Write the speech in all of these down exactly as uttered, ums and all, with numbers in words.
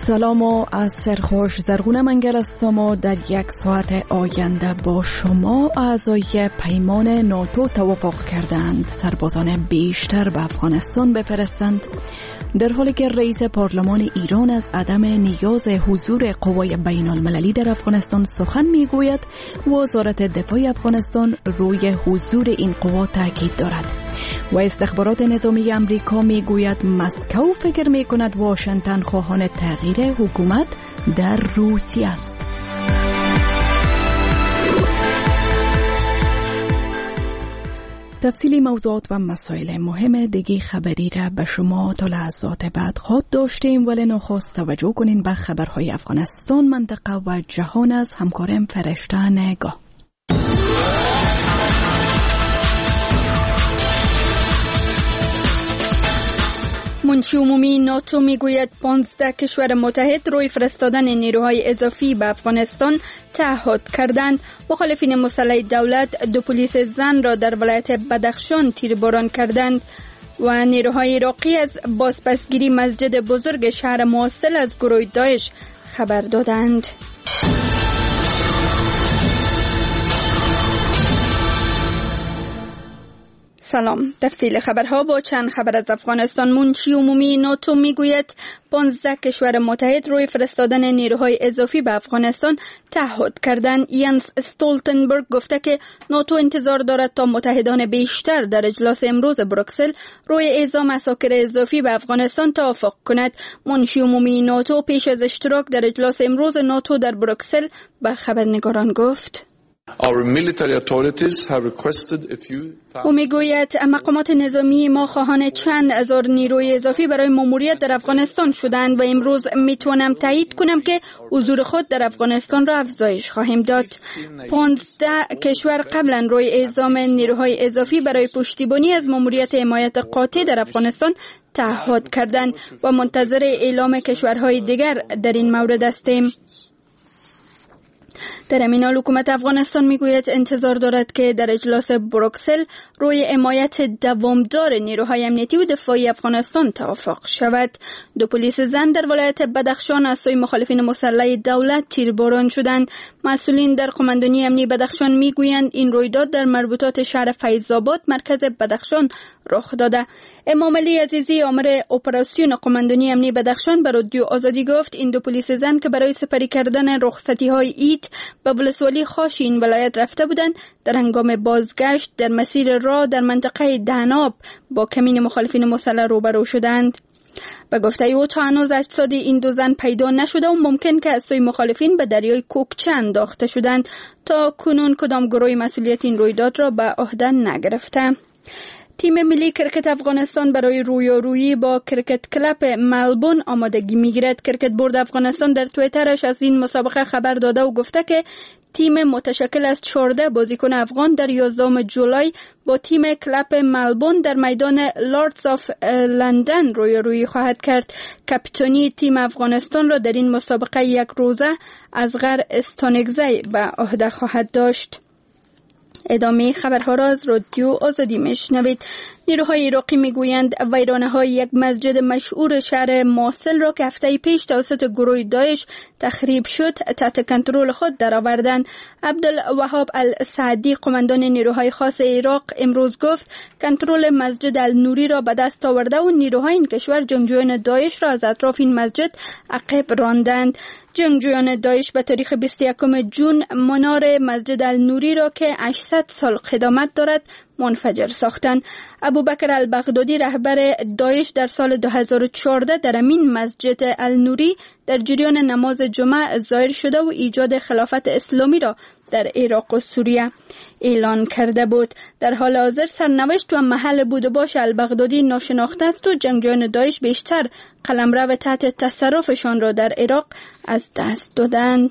سلام و از سرخوش زرغون منگل هستم و در یک ساعت آینده با شما اعضای پیمان ناتو توافق کردند سربازان بیشتر به افغانستان بفرستند، در حالی که رئیس پارلمان ایران از عدم نیاز حضور قوای بین المللی در افغانستان سخن میگوید. وزارت دفاع افغانستان روی حضور این قوا تاکید دارد و استخبارات نظامی امریکا میگوید مسکو فکر میکند واشنگتن خواهان تغییر حکومت در روسیه است. تفصیلی موضوعات و مسائل مهم دیگه خبری را به شما تا لحظات بعد خواهد داشتیم، ولی نخست توجه کنین به خبرهای افغانستان، منطقه و جهان از همکارم فرشته نگاه. منشی عمومی ناتو میگوید پانزده کشور متحد روی فرستادن نیروهای اضافی به افغانستان تعهد کردند. مخالفین مسلح دولت دو پلیس زن را در ولایت بدخشان تیرباران کردند و نیروهای عراقی از بازپسگیری مسجد بزرگ شهر موصل از گروه داعش خبر دادند. سلام. تفصیل خبرها با چند خبر از افغانستان. منشی عمومی ناتو میگوید پانزده کشور متحد روی فرستادن نیروهای اضافی به افغانستان تعهد کردند. ینس استولتنبرگ گفته که ناتو انتظار دارد تا متحدان بیشتر در اجلاس امروز بروکسل روی اعزام عساکر اضافی به افغانستان توافق کند. منشی عمومی ناتو پیش از اشتراک در اجلاس امروز ناتو در بروکسل به خبرنگاران گفت: او میگوید مقامات نظامی ما خواهان چند هزار نیروی اضافی برای ماموریت در افغانستان شدند و امروز میتوانم تایید کنم که حضور خود در افغانستان را افزایش خواهیم داد. پانزده کشور قبلا روی اعزام نیروهای اضافی برای پشتیبانی از ماموریت حمایت قاطع در افغانستان تعهد کردند و منتظر اعلام کشورهای دیگر در این مورد هستیم. در همین حال حکومت افغانستان میگوید انتظار دارد که در اجلاس بروکسل روی حمایت دوامدار نیروهای امنیتی و دفاعی افغانستان توافق شود. دو پلیس زن در ولایت بدخشان از سوی مخالفین مسلح دولت تیرباران شدند. مسئولین در قماندانی امنی بدخشان میگویند این رویداد در مربوطات شهر فیض‌آباد مرکز بدخشان رخ داده. امام علی عزیزی آمر اپراسیون قماندانی امنی بدخشان به رادیو آزادی گفت این دو پلیس زن که برای سپری کردن رخصتی های عید به ولسوالی خاش این ولایت رفته بودند، در هنگام بازگشت در مسیر راه در منطقه دهناب با کمین مخالفین مسلح روبرو شدند. به گفته او تا هنوز اجساد این دو زن پیدا نشده و ممکن که از سوی مخالفین به دریای کوکچه انداخته شدند. تا کنون کدام گروه مسئولیت این رویداد را به عهده نگرفته. تیم ملی کرکت افغانستان برای رویارویی با کرکت کلاب ملبورن آمادگی میگیرد. کرکت بورد افغانستان در توییترش از این مسابقه خبر داده و گفته که تیم متشکل از چهارده بازیکن افغان در یازدهم جولای با تیم کلاب ملبورن در میدان لوردز آف لندن رویارویی خواهد کرد. کاپیتانی تیم افغانستان را در این مسابقه یک روزه اصغر استانکزی به عهده خواهد داشت. ادامه خبرها را از رادیو آزادی میشنوید. نیروهای عراقی میگویند ویرانه های یک مسجد مشهور شهر موصل را که هفته پیش توسط گروه داعش تخریب شد تحت کنترل خود درآوردند. عبدالوهاب السعدی قماندان نیروهای خاص عراق امروز گفت کنترل مسجد النوری را به دست آورده و نیروهای این کشور جنگجویان داعش را از اطراف این مسجد عقب راندند. جنگجویان داعش به تاریخ بیست و یکم ژوئن منار مسجد النوری را که هشتصد سال قدامت دارد منفجر ساختند. ابوبکر البغدادی رهبر داعش در سال دو هزار و چهارده در همین مسجد النوری در جریان نماز جمعه ظاهر شده و ایجاد خلافت اسلامی را در عراق و سوریه اعلان کرده بود. در حال حاضر سرنوشت و محل بود باش البغدادی ناشناخته است و جنگجویان داعش بیشتر قلمرو تحت تصرفشان را در عراق از دست دادند.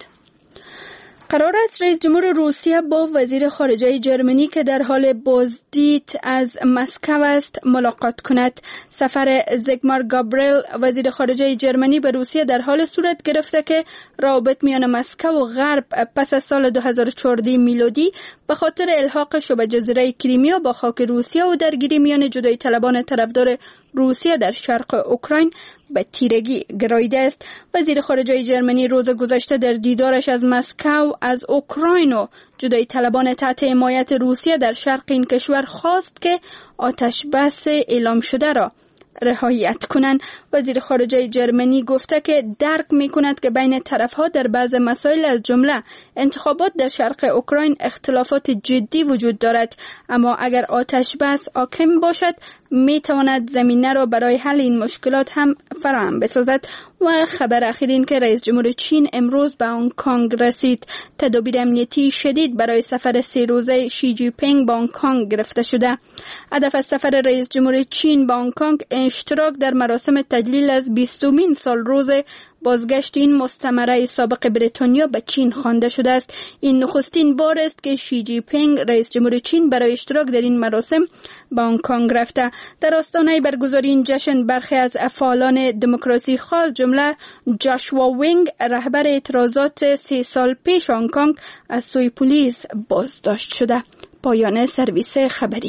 قرار است رئیس جمهور روسیه با وزیر خارجه جرمنی که در حال بازدید از مسکو است ملاقات کند. سفر زیگمار گابریل وزیر خارجه جرمنی به روسیه در حال صورت گرفته که روابط میان مسکو و غرب پس از سال دو هزار و چهارده میلادی به خاطر الحاقش به جزیره کریمیا با خاک روسیه و درگیری میان جدایی طلبان طرفدار روسیه در شرق اوکراین به تیرگی گراییده است. وزیر خارجه جرمنی روز گذشته در دیدارش از مسکو از اوکراین و جدایی طلبان تحت حمایت روسیه در شرق این کشور خواست که آتش بس اعلام شده را رعایت کنند. وزیر خارجه جرمنی گفته که درک می‌کند که بین طرف‌ها در بعض مسائل از جمله انتخابات در شرق اوکراین اختلافات جدی وجود دارد، اما اگر آتش بس حاکم باشد می‌تواند زمینه را برای حل این مشکلات هم فراهم بسازد. و خبر اخیر این که رئیس جمهور چین امروز به هنگ کنگ رسید. تدابیر امنیتی شدید برای سفر سه روزه شی جی پینگ به هنگ کنگ گرفته شده. هدف از سفر رئیس جمهور چین به هنگ کنگ اشتراک در مراسم تجلیل از بیستمین سال روز بازگشت این مستعمره سابق بریتانیا به چین خوانده شده است. این نخستین بار است که شی جی پینگ رئیس جمهور چین برای اشتراک در این مراسم به هنگ کنگ رفته. در آستانه برگزاری این جشن برخی از فعالان دموکراسی خاص جمله جاشوا وینگ رهبر اعتراضات سه سال پیش هنگ کنگ از سوی پلیس بازداشت شده. پایان سرویس خبری.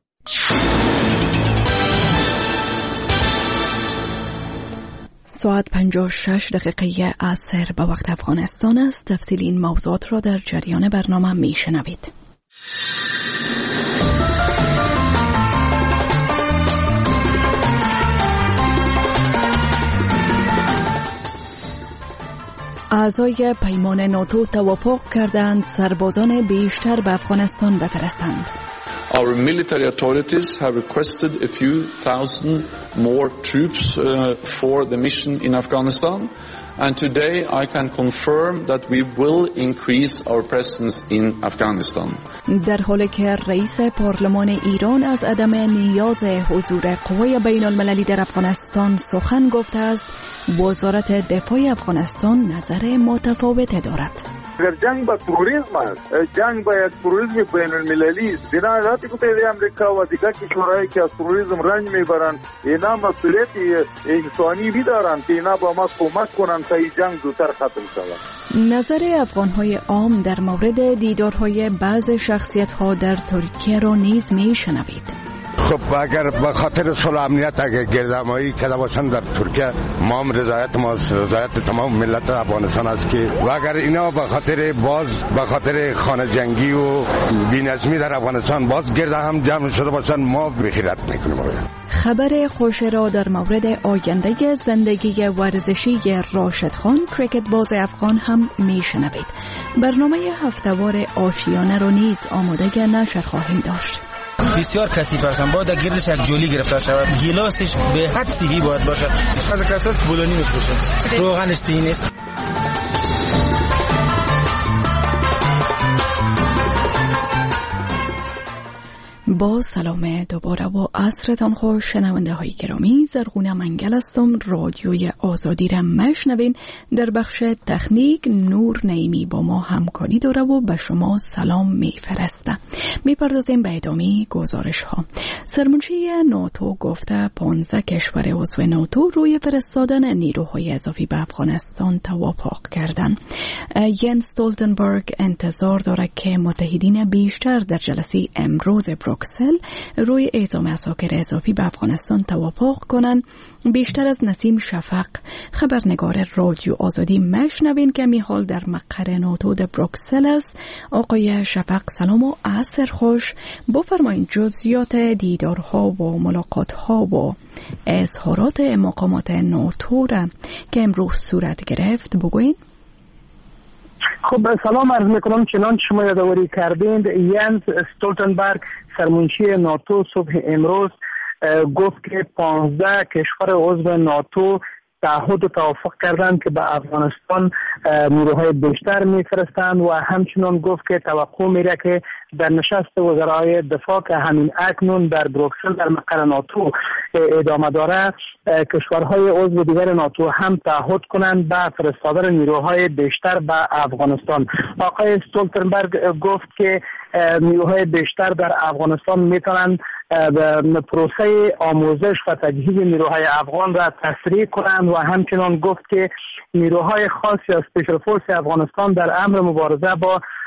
ساعت پنجاه و شش دقیقه عصر به وقت افغانستان است. تفصیل این موضوعات را در جریان برنامه می شنوید. اعضای پیمان ناتو توافق کردند سربازان بیشتر به افغانستان بفرستند. Our military authorities have requested a few thousand more troops uh, for the mission in Afghanistan, and today I can confirm that we will increase our presence in Afghanistan. در حالی که رئیس پارلمان ایران از عدم نیاز حضور قوای بین المللی در افغانستان سخن گفته است، وزارت دفاع افغانستان نظر متفاوت دارد. اگر جنگ با تروریسم است، جنگ با یک تروریسم بین المللی است، بنا ذاتی که به امریکا و دیگر کشورهایی که از تروریسم رنج میبرند اینا مسئولیت انسانی میدارند که اینا با ما کمک کنند تا این جنگ زودتر ختم شود. نظر افغانهای عام در مورد دیدارهای بعض شخصیت‌ها در ترکیه را نیز میشنوید. خب اگر به خاطر صلح امنیت اگر گردهمایی کرده باشند در ترکیه، ما هم رضایت ما رضایت تمام ملت افغانستان است که و اگر اینا به خاطر باز به خاطر خانه جنگی و بی‌نظمی در افغانستان باز گرده هم جمع شده باشند، ما بخیرت میکنیم. خبر خوش را در مورد آینده زندگی ورزشی راشد خان کریکت باز افغان هم میشنوید. برنامه هفتهوار آشیانه را نیز آماده نشر خواهیم داشت. بسیار کثیف هستن، باید گردش یک جولی گرفته شود، گیلاسش به حد سیگی باید باشد، از کسات بولانی میشه، روغنش تی نیست. با سلام دوباره و عصرتان خوش شنونده های گرامی. زرغونه منگل هستم. رادیوی آزادی را مشنوین. در بخش تکنیک نور نعیمی با ما همکاری داره و به شما سلام میفرسته. میپردازیم به ادامه گزارش ها. سرمنشی ناتو گفته پانزده کشور عضو ناتو روی فرستادن نیروهای اضافی به افغانستان توافق کردند. ینس استولتنبرگ انتظار داره که متحدین بیشتر در جلسه امروز بروکسل روی اعزام عساکر اضافی به افغانستان توافق کنند. بیشتر از نسیم شفق خبرنگار رادیو آزادی مشنوین که می حال در مقر ناتو در بروکسل است. آقای شفق سلام و عصر خوش. بفرمایید جزئیات دیدارها و ملاقاتها و اظهارات مقامات ناتو را که امروز صورت گرفت بگوین. خب سلام عرض میکنم. چنان شما یادآوری کردید ینس استولتنبرگ سرمنشی ناتو صبح امروز گفت که پانزده کشور عضو ناتو تعهد و توافق کردند که به افغانستان نیروهای بیشتر میفرستند و همچنان گفت که توقع میره که در نشست وزرای دفاع که همین اکنون در بروکسل در مقر ناتو ادامه داره، کشورهای عضو دیگر ناتو هم تعهد کنند به فرستادن نیروهای بیشتر به افغانستان. آقای استولتنبرگ گفت که نیروهای بیشتر در افغانستان میتونند پروسه آموزش و تجهیز نیروهای افغان را تسریع کنند و همچنان گفت که نیروهای خاص یا اسپیشل فورس افغانستان در امر مبارزه با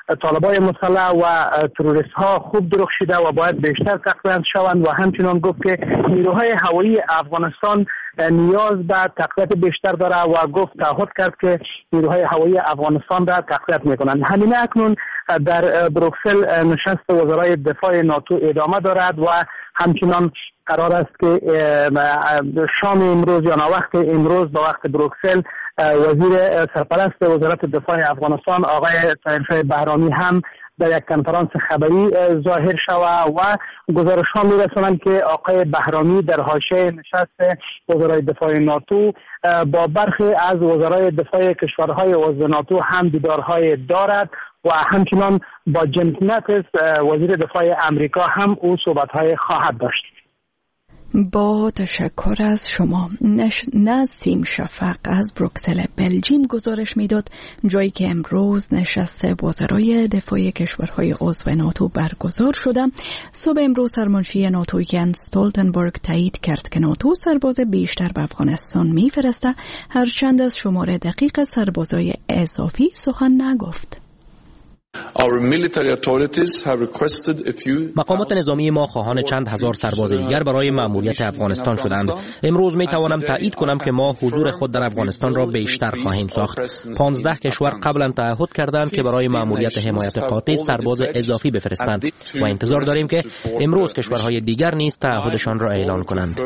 طالبای مسلح و تروریست ها خوب درخشیده و باید بیشتر تقویت شوند و همچنان گفت که نیروهای هوایی افغانستان نیاز به تقویت بیشتر داره و گفت تعهد کرد که نیروهای هوایی افغانستان را تقویت میکنند. همین اکنون در بروکسل نشست وزرای دفاع ناتو ادامه دارد و همچنان قرار است که شام امروز یا وقت امروز با وقت بروکسل وزیر سرپرست وزارت دفاع افغانستان آقای طاهر بهرامی هم در یک کنفرانس خبری ظاهر شود و گزارش ها میرسونند که آقای بهرامی در حاشیه نشست وزرای دفاع ناتو با برخی از وزرای دفاع کشورهای عضو ناتو هم دیدارهای دارد و همچنان با جیمز ماتیس وزیر دفاع امریکا هم او صحبت‌های خواهد داشت. با تشکر از شما. نسیم شفق از بروکسل بلژیم گزارش میداد، جایی که امروز نشست وزرای دفاع کشورهای عضو ناتو برگزار شده. صبح امروز سرمنشی ناتو ینس استولتنبرگ تایید کرد که ناتو سرباز بیشتر به افغانستان میفرسته، هرچند از شمار دقیق سربازای اضافی سخن نگفت. مقامات نظامی ما خواهان چند هزار سرباز دیگر برای مأموریت افغانستان شدند. امروز می توانم تایید کنم که ما حضور خود در افغانستان را بیشتر خواهیم ساخت. پانزده کشور قبلا تعهد کردند که برای مأموریت حمایت قاطع سرباز اضافی بفرستند و انتظار داریم که امروز کشورهای دیگر نیز تعهدشان را اعلان کنند.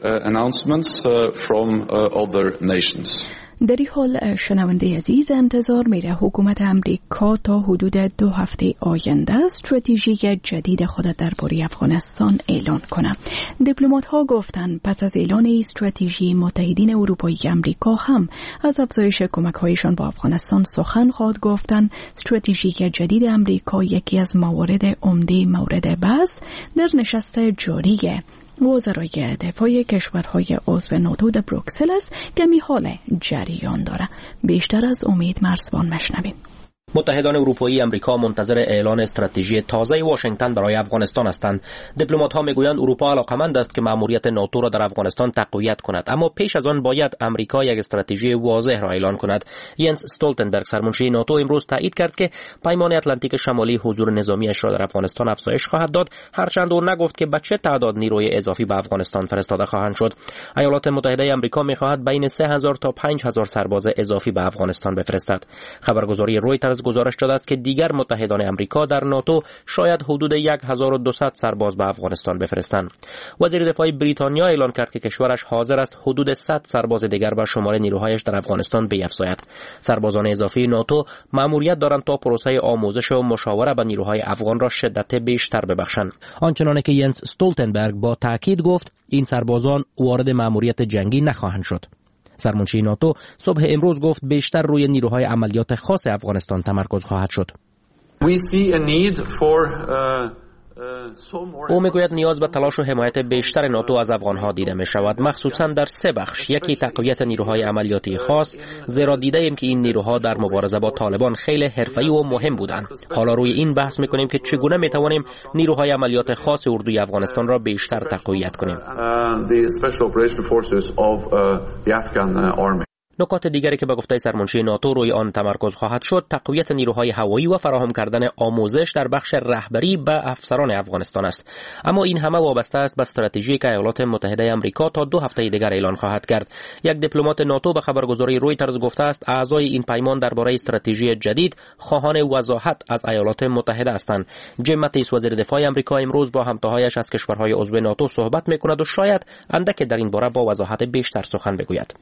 در این حال شنونده عزیز انتظار میره حکومت امریکا تا حدود دو هفته آینده استراتژی جدید خود درباره افغانستان اعلان کنه. دیپلمات ها گفتن پس از اعلان استراتژی متحدین اروپایی امریکا هم از افزایش کمک هایشان با افغانستان سخن خواهد گفتن. استراتژی جدید امریکا یکی از موارد عمده مورد بحث در نشست جاریه وزرای دفاع کشورهای عضو ناتو در بروکسل است که می حال جریان داره. بیشتر از امید مرزبان مشنویم. متحدان اروپایی امریکا منتظر اعلان استراتژی تازه واشنگتن برای افغانستان هستند. دیپلمات‌ها میگویند اروپا علاقمند است که مأموریت ناتو را در افغانستان تقویت کند، اما پیش از آن باید امریکا یک استراتژی واضح را اعلان کند. ینس استولتنبرگ سرمنشی ناتو امروز تایید کرد که پیمان اتلانتیک شمالی حضور نظامیش را در افغانستان افزایش خواهد داد، هرچند او نگفت که به چه تعداد نیروی اضافی به افغانستان فرستاده خواهند شد. ایالات متحده آمریکا می‌خواهد بین سه هزار تا پنج هزار سرباز اضافی به افغانستان بفرستد. خبرگزاری رویترز گزارش داده است که دیگر متحدان آمریکا در ناتو شاید حدود هزار و دویست سرباز به افغانستان بفرستند. وزیر دفاع بریتانیا اعلان کرد که کشورش حاضر است حدود صد سرباز دیگر بر شمار نیروهایش در افغانستان بیفزاید. سربازان اضافی ناتو مأموریت دارند تا پروسه آموزش و مشاوره با نیروهای افغان را شدت بیشتر ببخشند. آنچنانه که ینس استولتنبرگ با تاکید گفت این سربازان وارد مأموریت جنگی نخواهند شد. سرمنشی ناتو صبح امروز گفت بیشتر روی نیروهای عملیات خاص افغانستان تمرکز خواهد شد. We see a need for uh... او میگوید نیاز به تلاش و حمایت بیشتر ناتو از افغانها دیده می شود، مخصوصا در سه بخش. یکی تقویت نیروهای عملیاتی خاص، زیرا دیده ایم که این نیروها در مبارزه با طالبان خیلی حرفه‌ای و مهم بودند. حالا روی این بحث میکنیم که چگونه می توانیم نیروهای عملیات خاص اردوی افغانستان را بیشتر تقویت کنیم. نکات دیگری که به گفته سرمنشی ناتو روی آن تمرکز خواهد شد تقویت نیروهای هوایی و فراهم کردن آموزش در بخش رهبری به افسران افغانستان است. اما این همه وابسته است به استراتژی که ایالات متحده آمریکا تا دو هفته دیگر اعلان خواهد کرد. یک دیپلمات ناتو به خبرگزاری رویترز گفته است اعضای این پیمان درباره استراتژی جدید خواهان وضاحت از ایالات متحده هستند. جیم ماتیس وزیر دفاع آمریکا امروز با همتاهایش از کشورهای عضو ناتو صحبت می‌کند و شاید اندک در این باره با وضاحت بیشتر سخن بگوید.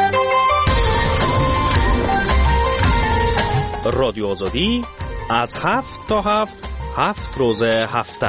رادیو آزادی از هفت تا هفت هفت روز هفته.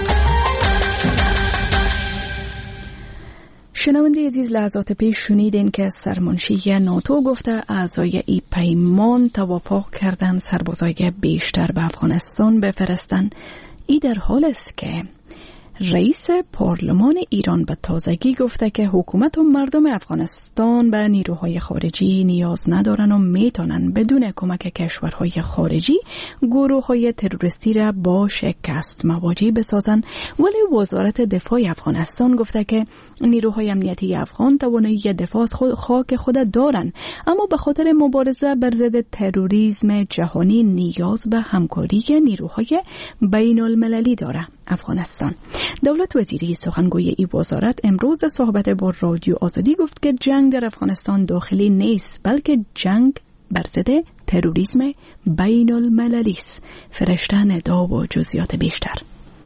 شنونده عزیز لحظات پیش شنیدین که سرمنشی ناتو گفته اعضای ای پیمان توافق کردن سربازای بیشتر به افغانستان بفرستن. ای در حال است که رئیس پارلمان ایران به تازگی گفته که حکومت و مردم افغانستان به نیروهای خارجی نیاز ندارن و میتونن بدون کمک کشورهای خارجی گروه‌های تروریستی را با شکست مواجه بسازن. ولی وزارت دفاع افغانستان گفته که نیروهای امنیتی افغان توانایی دفاع از خود خاک خود دارن، اما به خاطر مبارزه بر ضد تروریسم جهانی نیاز به همکاری نیروهای بین المللی داره. افغانستان دولت وزیری سخنگوی این وزارت امروز در صحبت با رادیو آزادی گفت که جنگ در افغانستان داخلی نیست، بلکه جنگ بر ضد تروریسم بین المللی است. فرشته ندا و جزئیات بیشتر.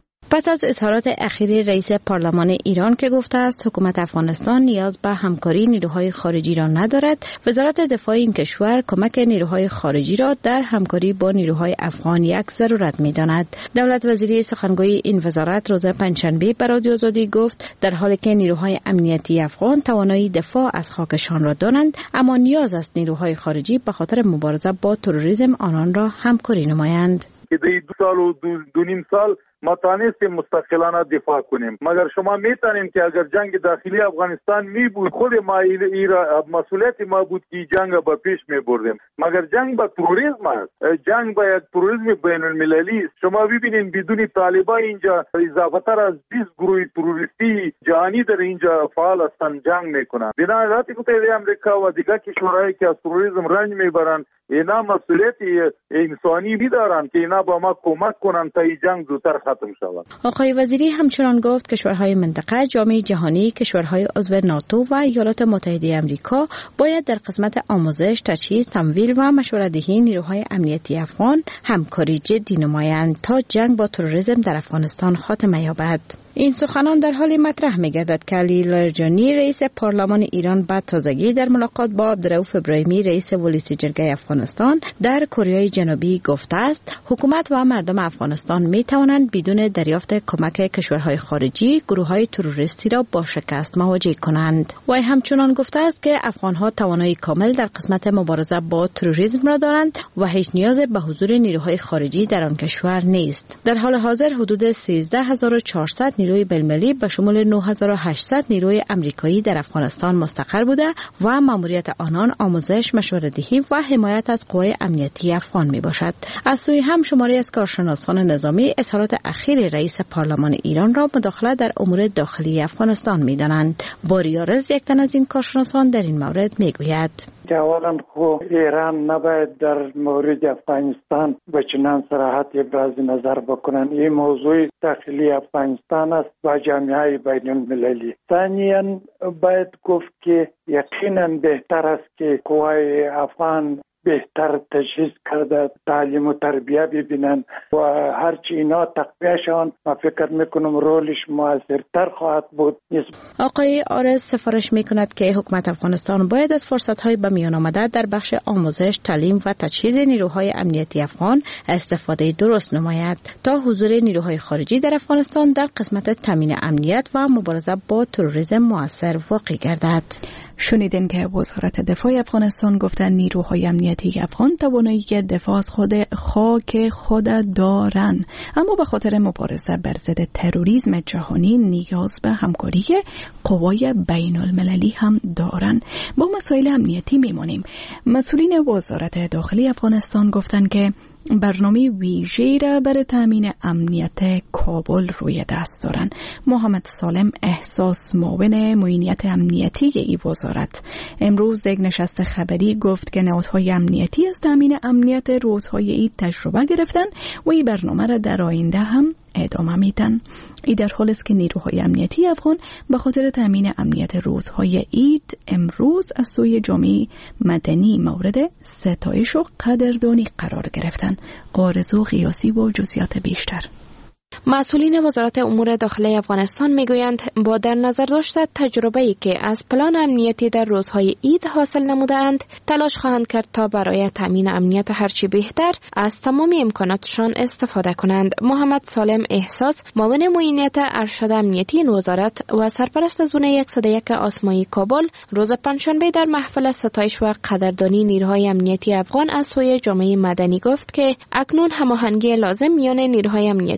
پس از اظهارات اخیر رئیس پارلمان ایران که گفته است حکومت افغانستان نیاز به همکاری نیروهای خارجی را ندارد، وزارت دفاع این کشور کمک نیروهای خارجی را در همکاری با نیروهای افغان یک ضرورت می‌داند. دولت وزیری سخنگوی این وزارت روز پنجشنبه به رادیو آزادی گفت در حالی که نیروهای امنیتی افغان توانایی دفاع از خاکشان را دارند، اما نیاز است نیروهای خارجی به خاطر مبارزه با تروریسم آنان را همکاری نمایند. که دو سال و دو, دو نیم سال ما تانستیم مستقلانه دفاع کنیم، مگر شما میتونین که اگر جنگ داخلی افغانستان می بود خود ما ایرا مسئولیت ما بود که جنگ با پیش می بردیم، مگر جنگ با تروریسم است، جنگ با یک تروریسم بین المللی است. شما ببینید بدون طالبان اینجا اضافه تر از بیست گروه تروریستی جهانی در اینجا فعال هستند، جنگ میکنند. بنابراین وقتی که امریکا و دیگر کشورهایی که از تروریسم رنج میبرند اینا مسئولیت انسانی میدارند که اینا با ما کمک کنند تا این جنگ زودتر ختم شود. آقای وزیری همچنان گفت کشورهای منطقه، جامعه جهانی، کشورهای عضو ناتو و ایالات متحده آمریکا باید در قسمت آموزش، تجهیز، تمویل و مشوره‌دهی نیروهای امنیتی افغان همکاری جدی نمایند تا جنگ با تروریسم در افغانستان خاتمه یابد. این سخنان در حالی مطرح می‌گردد که علی لاریجانی رئیس پارلمان ایران بعد تازگی در ملاقات با عبدالرؤوف ابراهیمی رئیس ولیس جرگه افغانستان در کره جنوبی گفته است حکومت و مردم افغانستان می‌توانند بدون دریافت کمک کشورهای خارجی گروه‌های تروریستی را با شکست مواجه کنند. و همچنان گفته است که افغان‌ها توانایی کامل در قسمت مبارزه با تروریسم را دارند و هیچ نیاز به حضور نیروهای خارجی در آن کشور نیست. در حال حاضر حدود سیزده هزار و چهارصد نیروی بین‌المللی به شمول نه هزار و هشتصد نیروی آمریکایی در افغانستان مستقر بوده و ماموریت آنان آموزش، مشوره‌دهی و حمایت از قوای امنیتی افغان می باشد. از سوی هم شماری از کارشناسان نظامی اظهارات اخیر رئیس پارلمان ایران را مداخله در امور داخلی افغانستان می دانند. باریارز یک تن از این کارشناسان در این مورد می گوید که اولا خو ایران نباید در مورد افغانستان به چنان صراحت ابراز نظر بکنن. این موضوع داخلی افغانستان است و جامعه بین المللی. ثانیا باید گفت که یقینا بهتر است که قوای افغان بهتر تجهیز کرده، تعلیم و تربیه ببینن و هرچی اینا تقویه شون، ما فکر میکنم رولش موثرتر خواهد بود. آقای آرز سفارش میکند که حکومت افغانستان باید از فرصت‌های به میان آمده در بخش آموزش، تعلیم و تجهیز نیروهای امنیتی افغان استفاده درست نماید تا حضور نیروهای خارجی در افغانستان در قسمت تامین امنیت و مبارزه با تروریسم مؤثر واقع گردد. شنیدین که وزارت دفاع افغانستان گفتن نیروهای امنیتی افغان توانایی دفاع از خود خاک خود دارن، اما به خاطر مبارزه بر ضد تروریسم جهانی نیاز به همکاری قوای بین المللی هم دارن. با مسائل امنیتی میمونیم. مسئولین وزارت داخلی افغانستان گفتن که برنامه ویژه‌ای را برای تامین امنیت کابل روی دست دارند. محمد سالم احساس معاون معینیت امنیتی ای وزارت امروز در یک نشست خبری گفت که نهادهای امنیتی از تامین امنیت روزهای عید تجربه گرفتن و این برنامه را در آینده هم ادامه میدن. ای در حالی است که نیروهای امنیتی افغان به خاطر تامین امنیت روزهای عید امروز از سوی جامعه مدنی مورد ستایش و قدردانی قرار گرفتن. آرزو قیاسی با جزئیات بیشتر. مسئولین وزارت امور داخلی افغانستان میگویند با در نظر داشت تجربه‌ای که از پلان امنیتی در روزهای عید حاصل نمودند، تلاش خواهند کرد تا برای تامین امنیت هرچی بهتر از تمام امکاناتشان استفاده کنند. محمد سالم احساس معاون معینیت ارشد امنیتی این وزارت و سرپرست زون صد و یک آسمایی کابل روز پنجشنبه در محفل ستایش و قدردانی نیروهای امنیتی افغان از سوی جامعه مدنی گفت که اکنون هماهنگی لازم میان نیروهای امنیتی افغان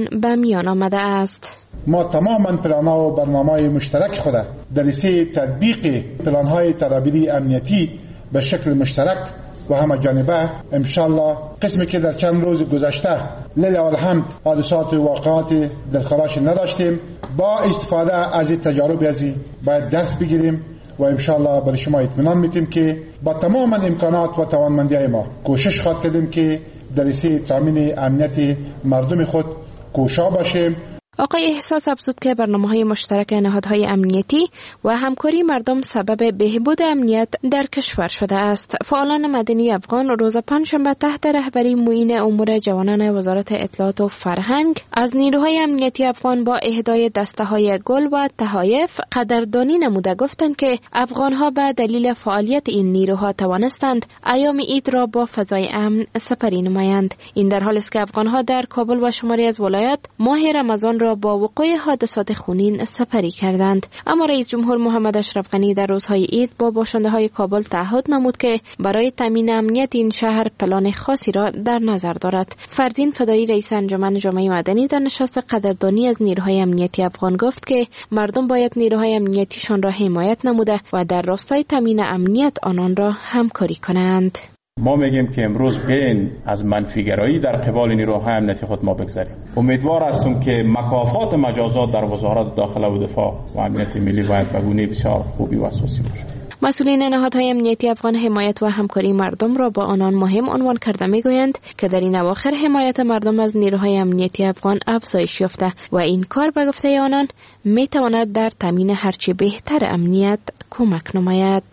افغان به میان آمده است. ما تماما پلان‌ها و برنامه‌های مشترک خود در راسته تطبیق پلان‌های تدابیری امنیتی به شکل مشترک و همه جانبه انشالله قسمی که در چند روز گذشته لله الحمد حادثات و واقعات دلخراش نداشتیم، با استفاده از تجارب ازی باید درس بگیریم و انشالله برای شما اطمینان میتیم که با تمام امکانات و توانمندی‌های ما کوشش خواهد کردیم که در راسته تامین امنیت مردم خود کوشا باشیم. آقای احساس افزود که برنامه‌های مشترک نهادهای امنیتی و همکاری مردم سبب بهبود امنیت در کشور شده است. فعالان مدنی افغان روز پنجشنبه تحت رهبری معین امور جوانان وزارت اطلاعات و فرهنگ از نیروهای امنیتی افغان با اهدای دسته‌های گل و تحایف قدردانی نموده گفتند که افغان‌ها به دلیل فعالیت این نیروها توانستند ایام عید را با فضای امن سپری نمایند. این در حالی است که افغان‌ها در کابل و شماری از ولایات ماه رمضان را با وقوع حادثات خونین سپری کردند. اما رئیس جمهور محمد اشرف غنی در روزهای عید با باشنده‌های کابل تعهد نمود که برای تامین امنیت این شهر پلان خاصی را در نظر دارد. فردین فدایی رئیس انجمن جامعه مدنی در نشست قدردانی از نیروهای امنیتی افغان گفت که مردم باید نیروهای امنیتیشان را حمایت نموده و در راستای تامین امنیت آنان را همکاری کنند. ما میگیم که امروز بین از منفیگرایی در قبال نیروهای امنیتی خود ما بگذاریم. امیدوار هستم که مکافات مجازات در وزارت داخله و دفاع و امنیت ملی باید به گونه بسیار خوبی و اساسی باشد. مسئولین نهادهای امنیتی افغان حمایت و همکاری مردم را با آنان مهم عنوان کرده میگویند که در این اواخر حمایت مردم از نیروهای امنیتی افغان افزایش یافته و این کار به گفته آنان میتواند در تامین هرچه بهتر امنیت کمک نماید.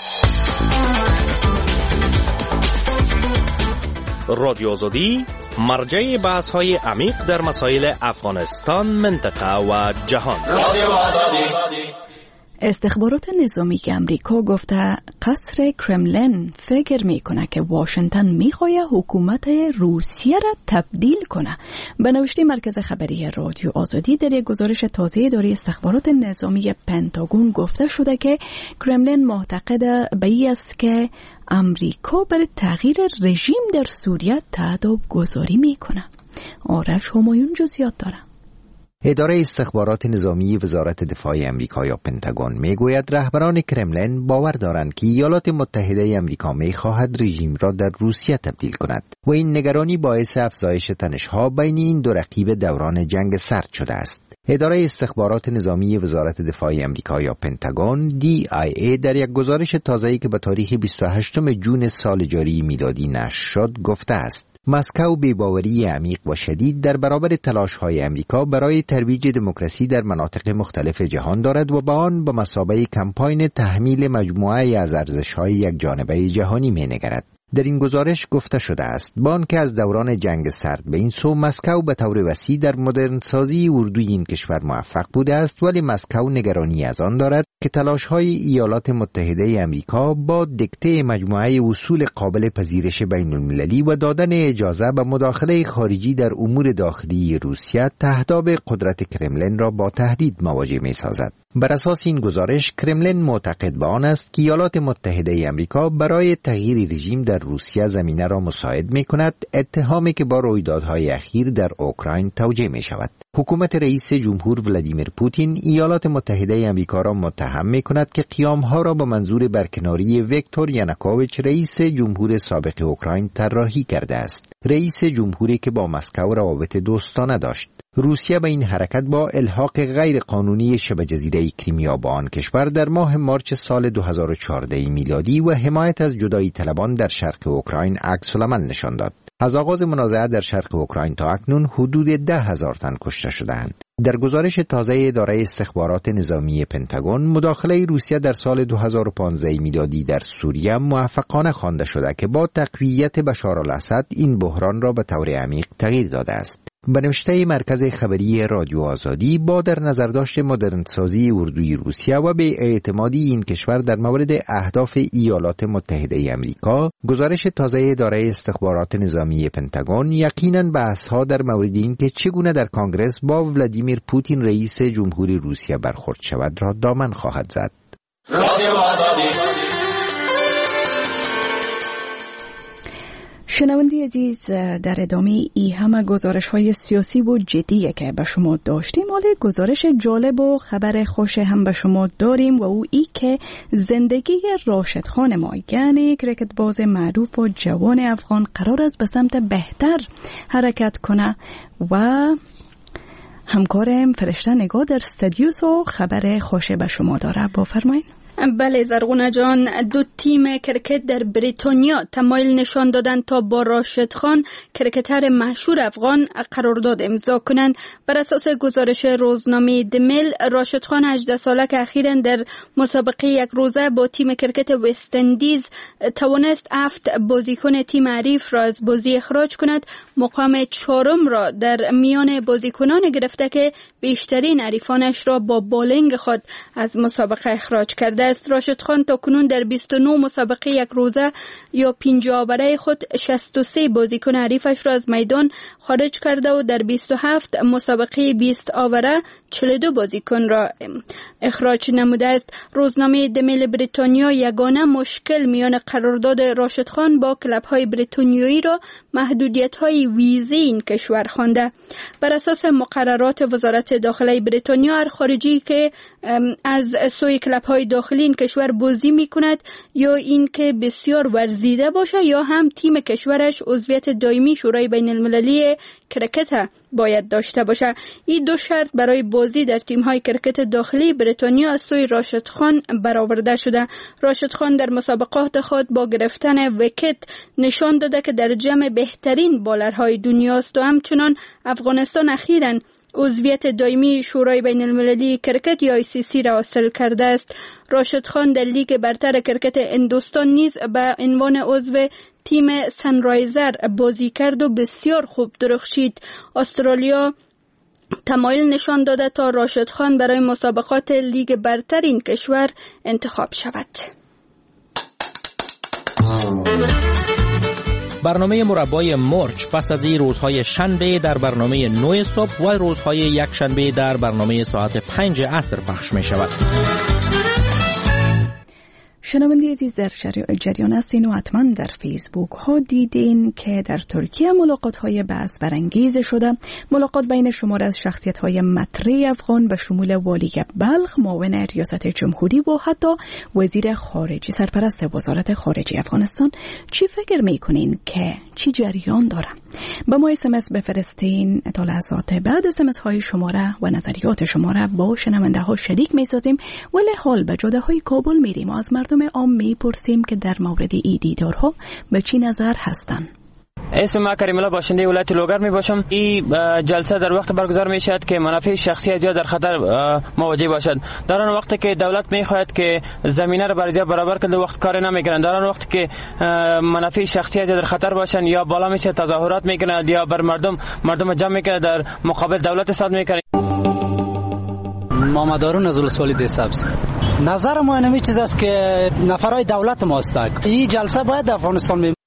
رادیو آزادی مرجع بحث های عمیق در مسائل افغانستان، منطقه و جهان. رادیو آزادی. استخبارات نظامی امریکا گفته قصر کرملین فکر میکنه که واشنگتن میخواد حکومت روسیه را تبدیل کنه. به نوشته مرکز خبری رادیو آزادی در یک گزارش تازه اداره استخبارات نظامی پنتاگون گفته شده که کرملین معتقد به این است که امریکا برای تغییر رژیم در سوریه تهدید گذاری میکنه. آرش همایون جزئیات داره. اداره استخبارات نظامی وزارت دفاع امریکا یا پنتاگون میگوید رهبران کرملین باور دارند که ایالات متحده امریکا میخواهد رژیم را در روسیه تبدیل کند و این نگرانی باعث افزایش تنش‌ها بین این دو رقیب دوران جنگ سرد شده است. اداره استخبارات نظامی وزارت دفاع امریکا یا پنتاگون دی آی ای در یک گزارش تازه‌ای که به تاریخ بیست و هشتم ژوئن سال جاری میلادی نشر شد گفته است مسکو بی‌باوری عمیق و شدید در برابر تلاش‌های امریکا برای ترویج دموکراسی در مناطق مختلف جهان دارد و به آن به مثابه کمپاین تحمیل مجموعه از ارزش‌های یکجانبه جهانی می‌نگرد. در این گزارش گفته شده است با آنکه از دوران جنگ سرد به این سو مسکو به طور وسیع در مدرن سازی اردوی این کشور موفق بوده است، ولی مسکو نگرانی از آن دارد که تلاش‌های ایالات متحده امریکا با دیکته مجموعه اصول قابل پذیرش بین المللی و دادن اجازه به مداخله خارجی در امور داخلی روسیه تهداب قدرت کرملین را با تهدید مواجه می‌سازد. بر اساس این گزارش کرملین معتقد به آن است که ایالات متحده امریکا برای تغییر رژیم در روسیه زمینه را مساعد می‌کند، اتهامی که با رویدادهای اخیر در اوکراین توجیه می‌شود. حکومت رئیس جمهور ولادیمیر پوتین ایالات متحده امریکا را متهم می‌کند که قیام‌ها را به منظور برکناری ویکتور یانوکوویچ رئیس جمهور سابق اوکراین طراحی کرده است. رئیس جمهوری که با مسکو روابط دوستانه داشت. روسیه به این حرکت با الحاق غیر قانونی شبه جزیره کریمیا با آن کشور در ماه مارچ سال دو هزار و چهارده میلادی و حمایت از جدایی طلبان در شرق اوکراین عکس العمل نشان داد. از آغاز منازعه در شرق اوکراین تا اکنون حدود ده هزار تن کشته شدند. در گزارش تازه اداره استخبارات نظامی پنتاگون مداخله روسیه در سال دو هزار و پانزده میلادی در سوریه موفقانه خوانده شده که با تقویت بشار الاسد این بحران را به طور عمیق تغییر داده است. به نوشته مرکز خبری رادیو آزادی با در نظر داشت مدرنسازی اردوی روسیه و به اعتمادی این کشور در مورد اهداف ایالات متحده امریکا، گزارش تازه اداره استخبارات نظامی پنتاگون یقیناً بحث‌ها در مورد این که چگونه در کانگرس با ولادیمیر پوتین رئیس جمهوری روسیه برخورد شود را دامن خواهد زد. رادیو آزادی. شنوندی عزیز، در ادامه ای همه گزارش های سیاسی و جدیه که به شما داشتیم، حالا گزارش جالب و خبر خوش هم به شما داریم و او ای که زندگی راشد خان ما، یعنی کرکت باز معروف و جوان افغان، قرار است به سمت بهتر حرکت کنه و همکارم فرشته نگاه در استودیوس و خبر خوش به شما داره. بفرمایید. بله زرغونه جان، دو تیم کرکت در بریتانیا تمایل نشان دادند تا با راشد خان، کرکتر مشهور افغان، قرارداد امضا کنند. بر اساس گزارش روزنامه دمیل، راشد خان هجده ساله که اخیراً در مسابقه یک روزه با تیم کرکت وست اندیز توانست هفت بازیکن تیم حریف را از بازی اخراج کند، مقام چهارم را در میان بازیکنان گرفته که بیشترین حریفانش را با بالینگ خود از مسابقه اخراج کرده است. راشد خان تا کنون در بیست و نه مسابقه یک روزه یا پنجاه آوره خود شصت و سه بازیکن حریفش را از میدان خارج کرده و در بیست و هفت مسابقه بیست آوره چهل و دو بازیکن را اخراج نموده است. روزنامه دمیل بریتانیا یگانه مشکل میان قرارداد راشد خان با کلب‌های بریتانیایی را محدودیت‌های ویزی این کشور خوانده. بر اساس مقررات وزارت داخلی بریتانیا، هر خارجی که از سوی کلب‌های داخلی این کشور بازی می‌کند یا این که بسیار ورزیده باشه یا هم تیم کشورش عضویت دائمی شورای بین المللی کرکت باید داشته باشه. این دو شرط برای بازی در تیم‌های کرکت داخلی بریتانیا از سوی راشد خان برآورده شده. راشد خان در مسابقات خود با گرفتن ویکت نشان داده که در جمع بهترین بالرهای دنیاست و همچنان افغانستان اخیراً عضویت دائمی شورای بین المللی کرکت یا آی سی سی را حاصل کرده است. راشد خان در لیگ برتر کرکت هندوستان نیز به عنوان عضو تیم سنرایزر بازی کرد و بسیار خوب درخشید. استرالیا تمایل نشان داده تا راشد خان برای مسابقات لیگ برتر این کشور انتخاب شود. برنامه مربای مرچ پس از این روزهای شنبه در برنامه نه صبح و روزهای یک شنبه در برنامه ساعت پنج عصر پخش می شود. شنوندی عزیز، در جریان هستین و حتما در فیسبوک ها دیدین که در ترکیه ملاقات های بحث برانگیز شده. ملاقات بین شمار از شخصیت های مطرح افغان به شمول والی بلخ، معاون ریاست جمهوری و حتی وزیر خارجه، سرپرست وزارت خارجه افغانستان. چی فکر میکنین که چی جریان داره؟ با ما اس ام اس بفرستین. تا لحظات بعد اس ام اس های شماره و نظریات شماره با شنونده ها شریک میسازیم. ولی حال به جاده های کابل میریم و از مردم عام میپرسیم که در مورد این دیدارها به چی نظر هستند. اسم ما کریم الله، باشنده ولایت لوگر می باشم. این جلسه در وقت برگزار می شود که منافع شخصی زیاد در خطر مواجه باشد. در آن وقت که دولت می خواهد که زمینه را برای زیاد برابر کنه، وقت کار نمی کنند. در آن وقت که منافع شخصی زیاد در خطر باشند یا بالا می شود تظاهرات می کنند یا بر مردم مردم جمع می کنند، در مقابل دولت صد می کنند. محمد هارون از ولسوالی سبز. نظر ما اینمی چیز است که نفرای دولت ما هستند. این جلسه باید افغانستان می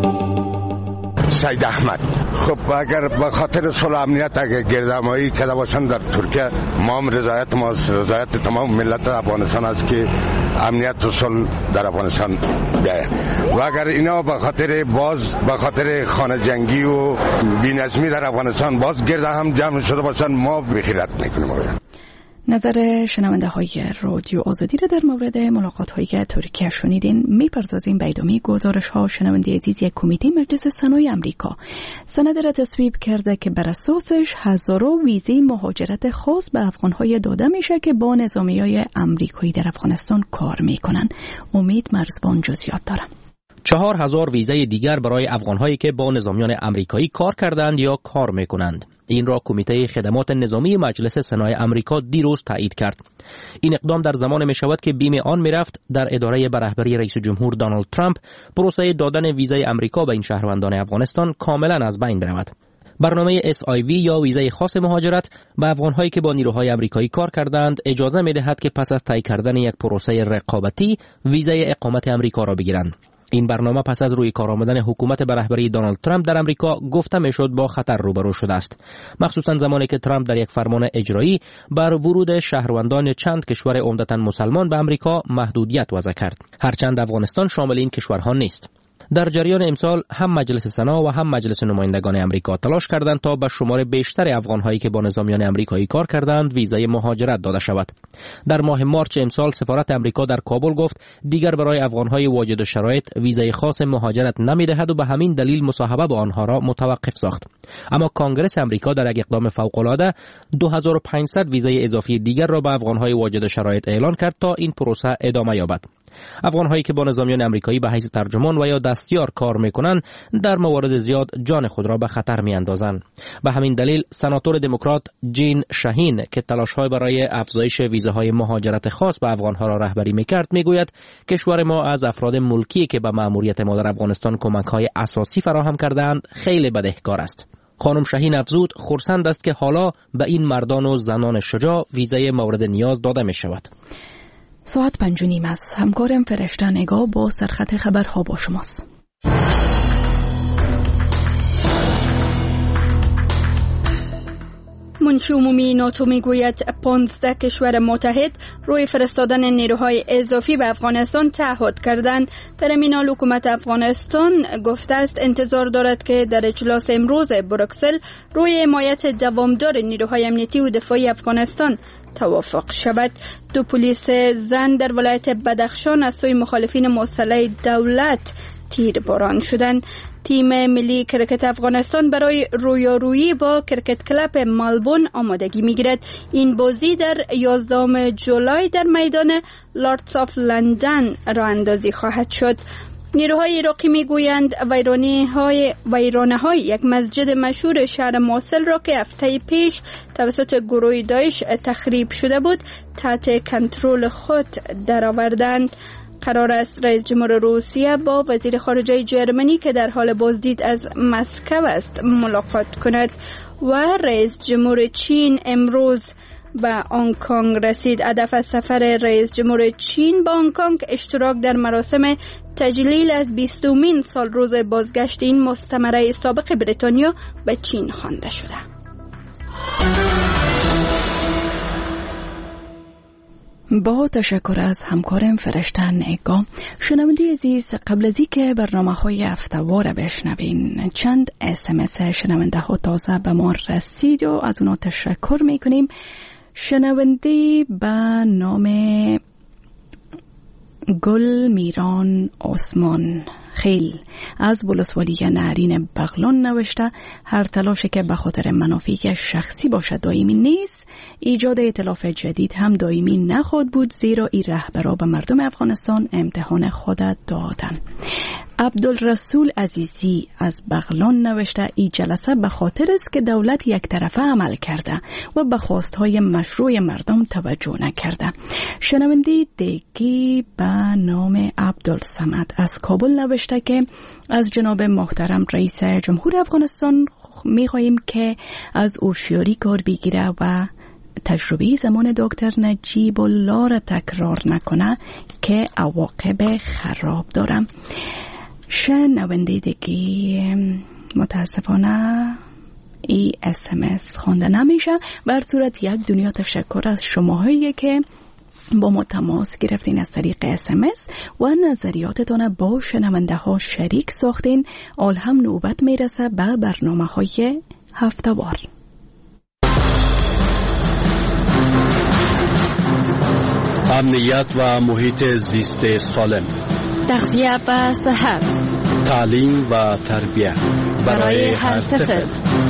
سید احمد. خب اگر به خاطر صلح امنیت اگر گردهمایی کرده باشند در ترکیه، ما هم رضایت ما رضایت تمام ملت افغانستان است که امنیت و صلح در افغانستان ده. و اگر اینا به خاطر باز به خاطر خانه جنگی و بی‌نظمی در افغانستان باز گرده هم جمع شده باشند، ما بخیرت میکنیم. نظر شنونده های رادیو آزادی را در مورد ملاقات هایی که ترکیه شنیدین میپردازیم. به ادامه گزارش ها شنونده عزیز، یک کمیته مجلس سنای امریکا سند را تصویب کرده که بر اساسش هزارو ویزه مهاجرت خاص به افغان های داده میشه که با نظامی های امریکایی در افغانستان کار میکنن. امید مرزبان جزئیات داره. چهار هزار ویزه دیگر برای افغان‌هایی که با نظامیان امریکایی کار کردند یا کار می‌کنند. این را کمیته خدمات نظامی مجلس سنای امریکا دیروز تایید کرد. این اقدام در زمان می‌شود که بیم آن می‌رفت در اداره به رهبری رئیس جمهور دونالد ترامپ پروسه دادن ویزه امریکا به این شهروندان افغانستان کاملاً از بین برود. برنامه اس آی وی یا ویزه خاص مهاجرت به افغان‌هایی که با نیروهای امریکایی کار کردند اجازه می‌دهد که پس از طی کردن یک پروسه رقابتی ویزه اقامت امریکا را بگیرند. این برنامه پس از روی کار آمدن حکومت به رهبری دونالد ترامپ در امریکا گفته میشد با خطر روبرو شده است، مخصوصا زمانی که ترامپ در یک فرمان اجرایی بر ورود شهروندان چند کشور عمدتاً مسلمان به امریکا محدودیت وضع کرد، هرچند افغانستان شامل این کشورها نیست. در جریان امسال هم مجلس سنا و هم مجلس نمایندگان امریکا تلاش کردند تا به شمار بیشتر افغان‌هایی که با نظامیان امریکایی کار کردند ویزای مهاجرت داده شود. در ماه مارچ امسال سفارت امریکا در کابل گفت دیگر برای افغان‌های واجد شرایط ویزای خاص مهاجرت نمی‌دهد و به همین دلیل مصاحبه با آنها را متوقف ساخت. اما کانگرس امریکا در یک اقدام فوق‌العاده دو هزار و پانصد ویزای اضافی دیگر را به افغان‌های واجد شرایط اعلان کرد تا این پروسه ادامه یابد. افغان‌هایی که با نظامیان امریکایی به حیث ترجمان و یا دستیار کار می‌کنند در موارد زیاد جان خود را به خطر می‌اندازند. به همین دلیل سناتور دموکرات جین شاهین که تلاش‌های برای افزایش ویزاهای مهاجرت خاص به افغان‌ها را رهبری می‌کرد می‌گوید کشور ما از افراد ملکی که به مأموریت ما در افغانستان کمک‌های اساسی فراهم کرده‌اند خیلی بدهکار است. خانم شاهین افزود خرسند است که حالا به این مردان و زنان شجاع ویزای مورد نیاز داده می‌شود. ساعت پنج و نیم است. همکارم فرشته نگاه با سرخط خبرها با شماست. منشی عمومی ناتو میگوید پانزده کشور متحد روی فرستادن نیروهای اضافی به افغانستان تعهد کردند. در این حال حکومت افغانستان گفته است انتظار دارد که در اجلاس امروز بروکسل روی حمایت دوامدار نیروهای امنیتی و دفاعی افغانستان توافق شود. دو پلیس زن در ولایت بدخشان از سوی مخالفین مسلح دولت تیرباران شدند. تیم ملی کرکت افغانستان برای رویارویی با کرکت کلب ملبورن آمادگی میگیرد. این بازی در یازدهم جولای در میدان لوردز آف لندن راه اندازی خواهد شد. نیروهای عراقی میگویند ویرانه های یک مسجد مشهور شهر موصل را که هفته پیش توسط گروه داعش تخریب شده بود تحت کنترل خود درآوردند. قرار است رئیس جمهور روسیه با وزیر خارجه جرمنی که در حال بازدید از مسکو است ملاقات کند و رئیس جمهور چین امروز به هنگ کنگ رسید. هدف از سفر رئیس جمهور چین به هنگ کنگ اشتراک در مراسم تجلیل از بیستمین سال روز بازگشت این مستعمره سابق بریتانیا به چین خوانده شده. با تشکر از همکارم فرشته نگاه. شنونده عزیز، قبل از اینکه برنامه‌های هفته‌وار بشنوین چند اس ام اس شنونده ها تازه به ما رسید و از اونا تشکر میکنیم. شنونده به نام گل میران عثمان خیل از ولسوالی نهرین بغلان نوشته هر تلاشی که به خاطر منافع شخصی باشد دائمی نیست. ایجاد ائتلاف جدید هم دائمی نخواهد بود زیرا این رهبرا به مردم افغانستان امتحان خود دادن. عبدالرسول عزیزی از بغلان نوشته این جلسه به خاطر است که دولت یک طرفه عمل کرده و به خواستهای مشروع مردم توجه نکرده. شنونده دیگی به نام عبدالصمد از کابل نوشته که از جناب محترم رئیس جمهور افغانستان می‌خواهیم که از هوشیاری کار بگیره و تجربه زمان دکتر نجیب الله را تکرار نکنه که عواقب خراب داره. شنونده دیگه متاسفانه ای اس ام اس خوانده نمیشه. بر صورت یک دنیا تشکر از شماهایی که با ما تماس گرفتین از طریق اس ام اس و نظریاتتان با شنونده ها شریک ساختین. آل هم نوبت میرسه به برنامه های هفته‌وار. امنیت و محیط زیست سالم، تغذیه و صحت، تعلیم و تربیت برای هر طفل.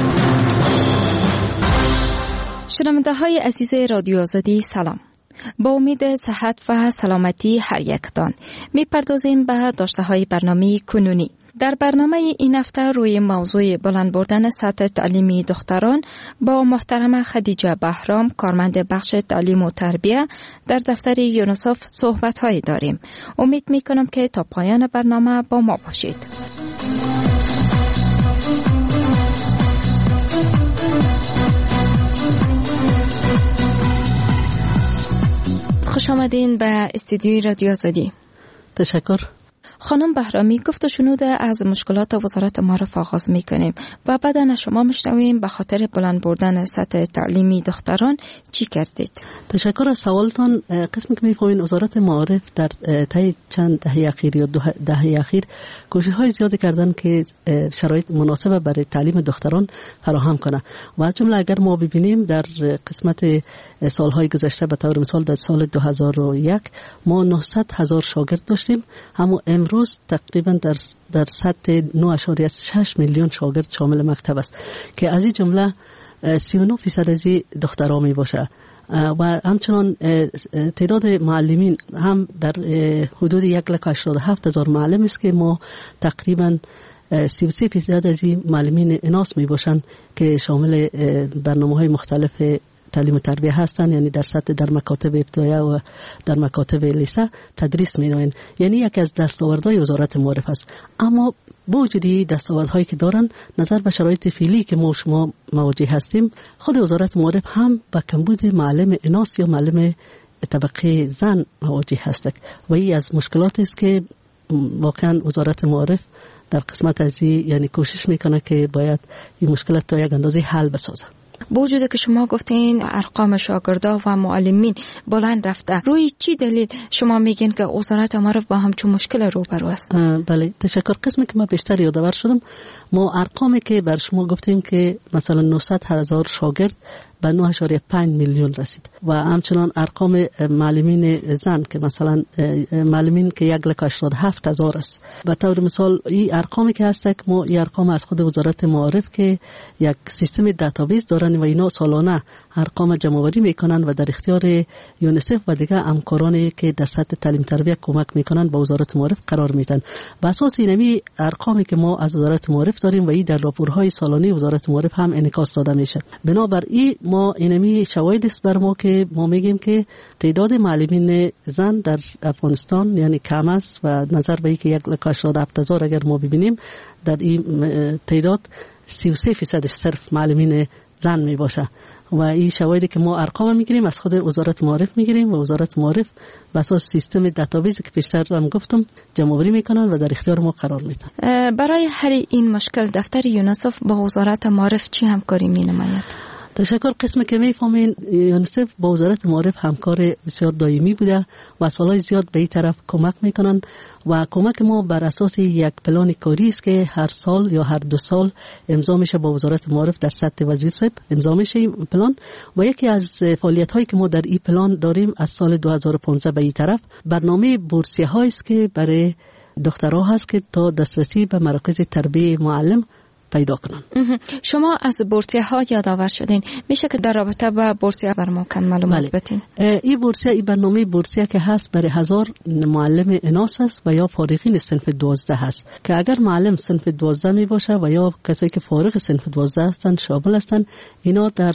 شنونده های عزیز رادیو آزادی سلام. با امید صحت و سلامتی هر یکتان میپردازیم به داشته های برنامه کنونی. در برنامه این هفته روی موضوع بلند بردن سطح تعلیمی دختران با محترم خدیجه بهرام کارمند بخش تعلیم و تربیه در دفتر یونیسف صحبت هایی داریم. امید می کنم که تا پایان برنامه با ما باشید. خوش آمدین به استودیوی رادیو آزادی. تشکر. خانم بهرامی، گفت و شنود از مشکلات وزارت معارف آغاز میکنیم و بعدا از شما میشنویم به خاطر بلند بردن سطح تعلیمی دختران چی کردید؟ تشکر از سوالتان. قسمی که میفهمین وزارت معارف در طی چند دهه اخیر یا دو دهه اخیر کوشش های زیادی کردن که شرایط مناسب برای تعلیم دختران فراهم کنه و از جمله اگر ما ببینیم در قسمت سالهای گذشته به طور مثال در سال دو هزار و یک ما نهصد هزار شاگرد داشتیم، اما امروز تقریبا در در سطح نه اشاریه شش میلیون شاگرد شامل مکتب است که از این جمله سی و نه درصد از دخترها می باشه و همچنان تعداد معلمین هم در حدود یک لک هشتاد و هفت هزار معلم است که ما تقریبا سی و سه درصد از این معلمین اناث می باشند که شامل برنامه‌های مختلف تعلیم و تربیه هستند، یعنی در سطح در مکاتب ابتدایی و در مکاتب لیسه تدریس می‌نمایند. یعنی یکی از دستاوردهای وزارت معارف است. اما با وجود دستاوردهایی که دارن، نظر به شرایط فعلی که ما شما مواجه هستیم، خود وزارت معارف هم با کمبود معلم اناث یا معلم طبقه زن مواجه هست و این از مشکلاتی است که واقعا وزارت معارف در قسمت از یعنی کوشش میکنه که باید این مشکلات تا یک اندازه حل بسازه. با وجود که شما گفتین ارقام شاگردا و معلمین بلند رفته، روی چی دلیل شما میگین که وزارت معارف با همچون مشکل روبرو است؟ بله، تشکر. قسمی که ما بیشتر یادآور شدم، ما ارقامی که بر شما گفتیم که مثلا نهصد هزار شاگرد به نه اشاریه پنج میلیون رسید و همچنان ارقام معلمین زن که مثلا معلمین که یک لک هشتاد و هفت هزار است. به طور مثال این ارقامی که هست که ما این ارقام از خود وزارت معارف که یک سیستم دیتابیس دارن و اینا سالانه ارقام جمع آوری میکنن و در اختیار یونیسف و دیگه همکارانی که در سطح تعلیم تربیت کمک میکنن به وزارت معارف قرار میدن. به اساس اینمی ارقامی که ما از وزارت معارف داریم و این در راپورهای سالانه وزارت معارف هم انعکاس داده میشه. بنابراین ما اینمی شواهد است بر ما که ما میگیم که تعداد معلمین زن در افغانستان یعنی کم است و نظر به اینکه یک لک هشتاد و هفت هزار اگر ما ببینیم در این تعداد سی و سه درصد صرف معلمین زن می باشه و این شواهدی که ما ارقام میگیریم از خود وزارت معارف میگیریم و وزارت معارف بر اساس سیستم دیتابیس که پیشتر هم گفتم جمع آوری میکنن و در اختیار ما قرار میدن. برای حل این مشکل دفتر یونیسف با وزارت معارف چی همکاری مینماید؟ تشکر. قسمی که میفهمین یونیسف با وزارت معارف همکار بسیار دائمی بوده و سالهای زیاد به این طرف کمک میکنن و کمک ما بر اساس یک پلان کاری است که هر سال یا هر دو سال امضا میشه با وزارت معارف در سطح وزیر صاحب امضا میشه این پلان و یکی از فعالیت هایی که ما در این پلان داریم از سال دو هزار و پانزده به این طرف برنامه بورسیه هایی است که برای دخترها هست که تا دسترسی به مراکز تربیت معلم پیدا کنن. شما از بورسیه ها یادآور شدین، میشه که در رابطه با بورسیه بر ما کم معلومات بدین؟ این بورسیه، این برنامه بورسیه که هست برای هزار معلم اناث است و یا فارغین صنف دوازده هست که اگر معلم صنف دوازده می باشه و یا کسایی که فارغ صنف دوازده هستند شامل هستند، اینا در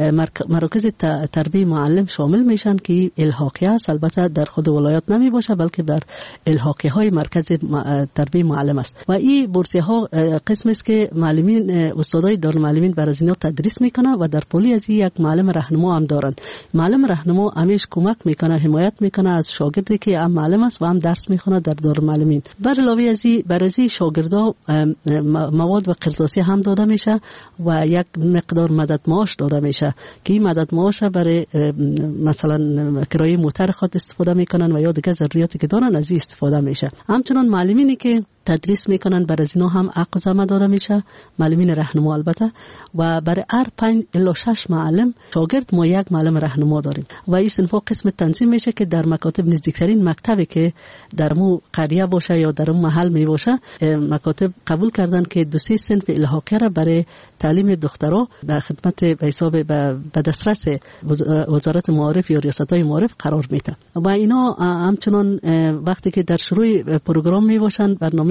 مراکز تربیت معلم شامل میشن که الحاقی است. البته در خود ولایات نمی باشه بلکه در الحاقی های مرکز تربیت معلم است و این بورسیه ها قسم است که معلمین استادای دارالمعلمین بر از اینا تدریس میکنه و در پولی از یک معلم راهنما هم دارن. معلم راهنما همیشه کمک میکنه، حمایت میکنه از شاگردی که هم معلم است و هم درس میخونه در دارالمعلمین. بر علاوه از این بر از این شاگردا مواد و قرطاسی هم داده میشه و یک مقدار مدد معاش داده میشه که این مدد معاش برای مثلا کرایه موتر خود استفاده میکنن و یا دیگه ضروریاتی که دارن از این استفاده میشه. همچنان معلمینی که تدریس میکنن بر از اینا هم حق زحمه داده میشه، معلمین راهنما البته، و برای هر پنج الی شش معلم شاگرد ما یک معلم راهنما داریم و این صنفا قسم تنظیم میشه که در مکاتب نزدیکترین مکتبی که در مو قریه باشه یا در اون محل می باشه مکاتب قبول کردن که دو سه صنف الحاقی را برای تعلیم دخترها در خدمت به حساب به دسترس وزارت معارف یا ریاست‌های معارف قرار میده و اینا همچنان وقتی که در شروع پروگرام می باشن برنامه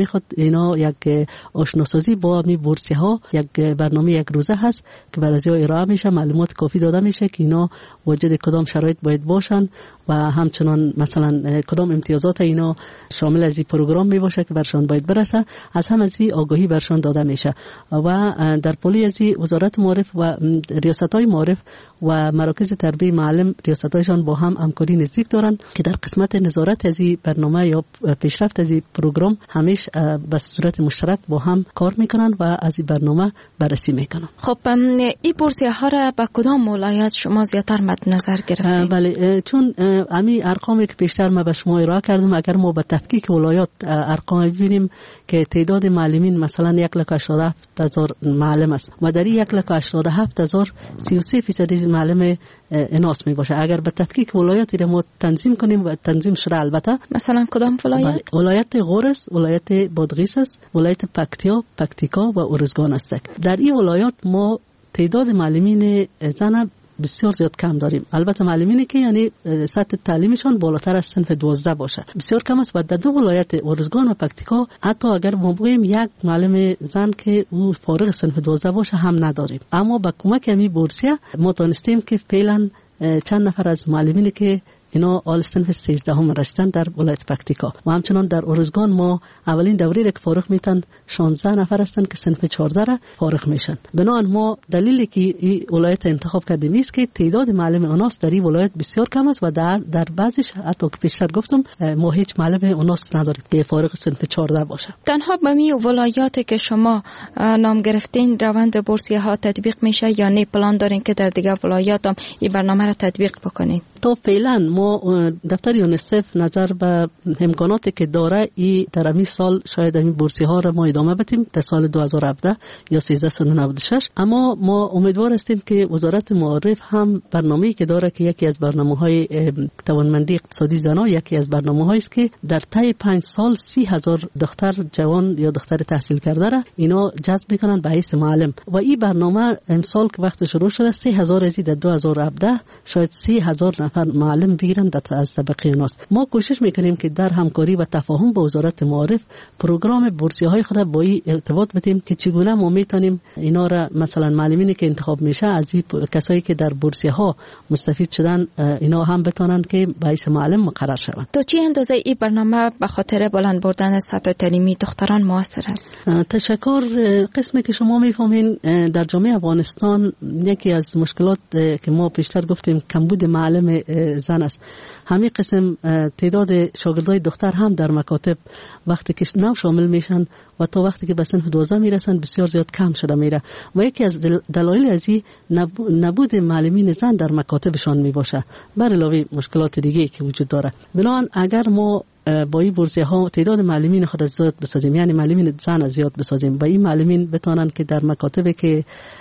خود اینا یک آشناسازی با می بورسی ها یک برنامه یک روزه هست که برای ازیا ارائه میشه، معلومات کافی داده میشه که اینا واجد کدام شرایط باید باشن و همچنان مثلا کدام امتیازات اینا شامل از این پروگرام می باشه که برشان باید برسه، از هم از این آگاهی برشان داده میشه. و در پلی از این وزارت معارف و ریاست‌های معارف و مراکز تربیه معلم ریاست‌هایشان با هم همکاری نزدیک دارن که در قسمت نظارت از این برنامه یا پیشرفت از این پروگرام همیشه به صورت مشترک با هم کار میکنن و از این برنامه بررسی میکنن. خب این بورسیه ها را به کدام ولایت شما زیاتر مد نظر گرفتید؟ بله، چون امی ارقامی که پیشتر ما به شما ارائه کردم، اگر ما به تفکیک ولایات ارقام ببینیم که تعداد معلمین مثلا یک لک و هشتاد و هفت هزار معلم است و در یک لک و هشتاد و هفت هزار سی و سه فیصد معلم اناس می باشه. اگر به تفکیک ولایاتی رو ما تنظیم کنیم و تنظیم شده البته، مثلا کدام ولایت؟ ولایت غورس، ولایت بادغیس است، ولایت پکتیا، پکتیکا و ارزگان است. در این ولایات ما تعداد معلمین زن بسیار زیاد کم داریم. البته معلمینی که یعنی سطح تعلیمشان بالاتر از صنف دوازده باشه بسیار کم است و در دو ولایت ارزگان و پکتیکا حتی اگر ما بگوییم یک معلم زن که او فارغ صنف دوازده باشه هم نداریم. اما با کمک امی بورسیه ما تونستیم که فعلا چند نفر از معلمینی که اینا آل صنف سیزده هم رسیدن در ولایت پکتیکا و همچنان در ارزگان ما اولین دوره را که فارغ میتن شانزده نفر هستن که صنف چهارده را فارغ میشن. بنابراین ما دلیلی که این ولایت انتخاب کردیم است که تعداد معلم اوناس در این ولایت بسیار کم است و در در بعضیش حتی که پیشتر گفتم ما هیچ معلم اوناس نداریم که فارغ صنف چهارده باشه. تنها به می ولایاتی که شما نام گرفتین روند بورسیه ها تطبیق میشه یا نه پلان دارین که در دیگه ولایات هم این برنامه را تطبیق بکنین؟ تا فعلا ما دفتر یونیسف نظر به امکاناتی که داره ای در همین سال شاید این بورسی ها را ما ادامه بدیم در سال دو هزار و هفده یا سیزده نود و شش. اما ما امیدوار هستیم که وزارت معارف هم برنامه‌ای که داره که یکی از برنامه‌های توانمندی اقتصادی زنان یکی از برنامه‌هایی است که در طی پنج سال سی هزار دختر جوان یا دختر تحصیل کرده را اینا جذب میکنن به حیث معلم و این برنامه امسال که وقت شروع شده سه هزار از در دو هزار و هفده شاید سه هزار نفر معلم بگیرن از طبقه اوناس. ما کوشش میکنیم که در همکاری و تفاهم با وزارت معارف پروگرام بورسیه های خود با این ارتباط بدیم که چگونه ما میتونیم اینا را مثلا معلمینی که انتخاب میشه از این کسایی که در بورسیه ها مستفید شدن اینا هم بتونن که باعث معلم مقرر شوند. تو چه اندازه این برنامه به خاطر بلند بردن سطح تعلیمی دختران موثر است؟ تشکر. قسمی که شما میفهمین در جامعه افغانستان یکی از مشکلات که ما پیشتر گفتیم کمبود معلم زن است. همین قسم تعداد شاگردای دختر هم در مکاتب وقتی که نو شامل میشن و تا وقتی که به صنف دوازده میرسن بسیار زیاد کم شده میره و یکی از دلایل از این نبود معلمین زن در مکاتبشان میباشه بر علاوه مشکلات دیگه که وجود داره. بنابراین اگر ما با این بورسیه ها تعداد معلمین خود از زیاد بسازیم، یعنی معلمین زن از زیاد بسازیم و این معلمین بتونن که در مکاتب که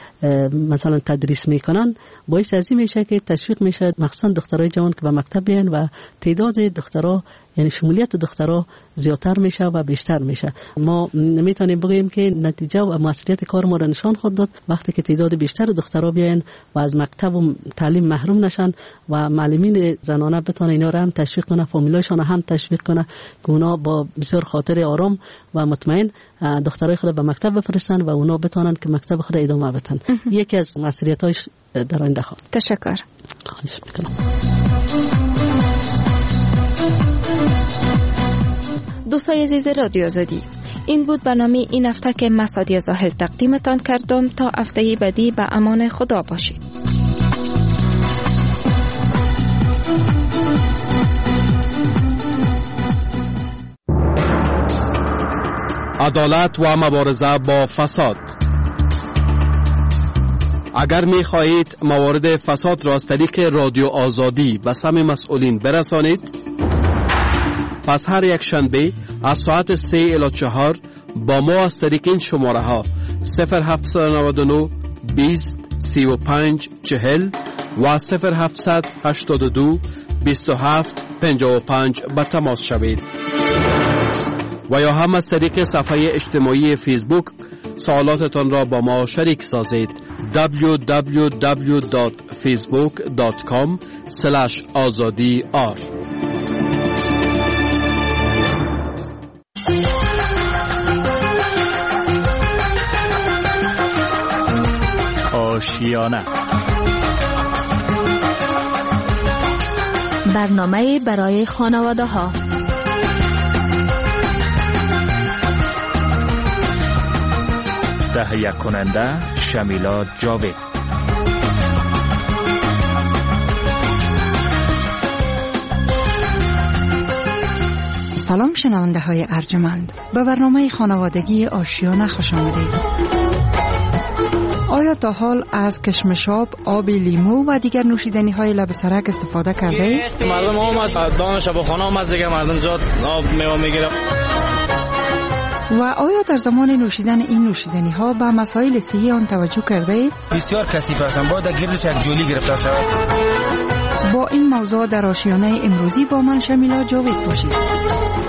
مثلا تدریس میکنن باعث ازی میشه که تشویق میشه مخصوصا دخترای جوان که به مکتب بیان و تعداد دخترها یعنی شمولیت دخترها زیادتر میشه و بیشتر میشه. ما نمیتونیم بگیم که نتیجه و موثریت کار ما را نشان خود داد وقتی که تعداد بیشتر دخترها بیان و از مکتب و تعلیم محروم نشن و معلمین زنانه بتونن اینا را هم تشویق کنه، فامیلایشان هم تشویق کنه که اونا با بسیار خاطر آرام و مطمئن دخترای خود به مکتب بفرستن و اونا بتونن که مکتب خود ادامه بدن. یکی از مسئولیت‌هاش در آینده خواهد. تشکر. خواهش میکنم. دوستای عزیز رادیو آزادی، این بود برنامه این هفته که مسعودی زاهل تقدیمتان کردم. تا هفته بعدی به امان خدا باشید. عدالت و مبارزه با فساد. اگر می خواهید موارد فساد را از طریق رادیو آزادی به سمع مسئولین برسانید، پس هر یک شنبه از ساعت سه الی چهار با ما از طریق این شماره ها صفر هفت نه نه بیست سی و پنج چهل و صفر هفت هشت دو بیست و هفت پنجاه و پنج به تماس شوید و یا هم از طریق صفحه اجتماعی فیسبوک سوالاتتان را با ما شریک سازید. دبلیو دبلیو دبلیو دات فیسبوک دات کام اسلش آزادی آر. آشیانه. برنامه برای خانواده ها. تهیه کننده شمیلا جاوید. سلام شنونده های ارجمند، به برنامه خانوادگی آشیانه خوش آمدید. آیا تا حال از کشمشاب، آب لیمو و دیگر نوشیدنی های لب سرک استفاده کرده اید؟ مردم هم از دان شبخانه هم از دیگر مردم زیاد آب میوه میگیره. و آیا در زمان نوشیدن این نوشیدنی ها به مسائل صحی آن توجه کرده اید؟ بسیار کثیف هستند، باید گردش یک جولی گرفته شود. با این موضوع در آشیانه امروزی با من شمیلا جاوید باشید.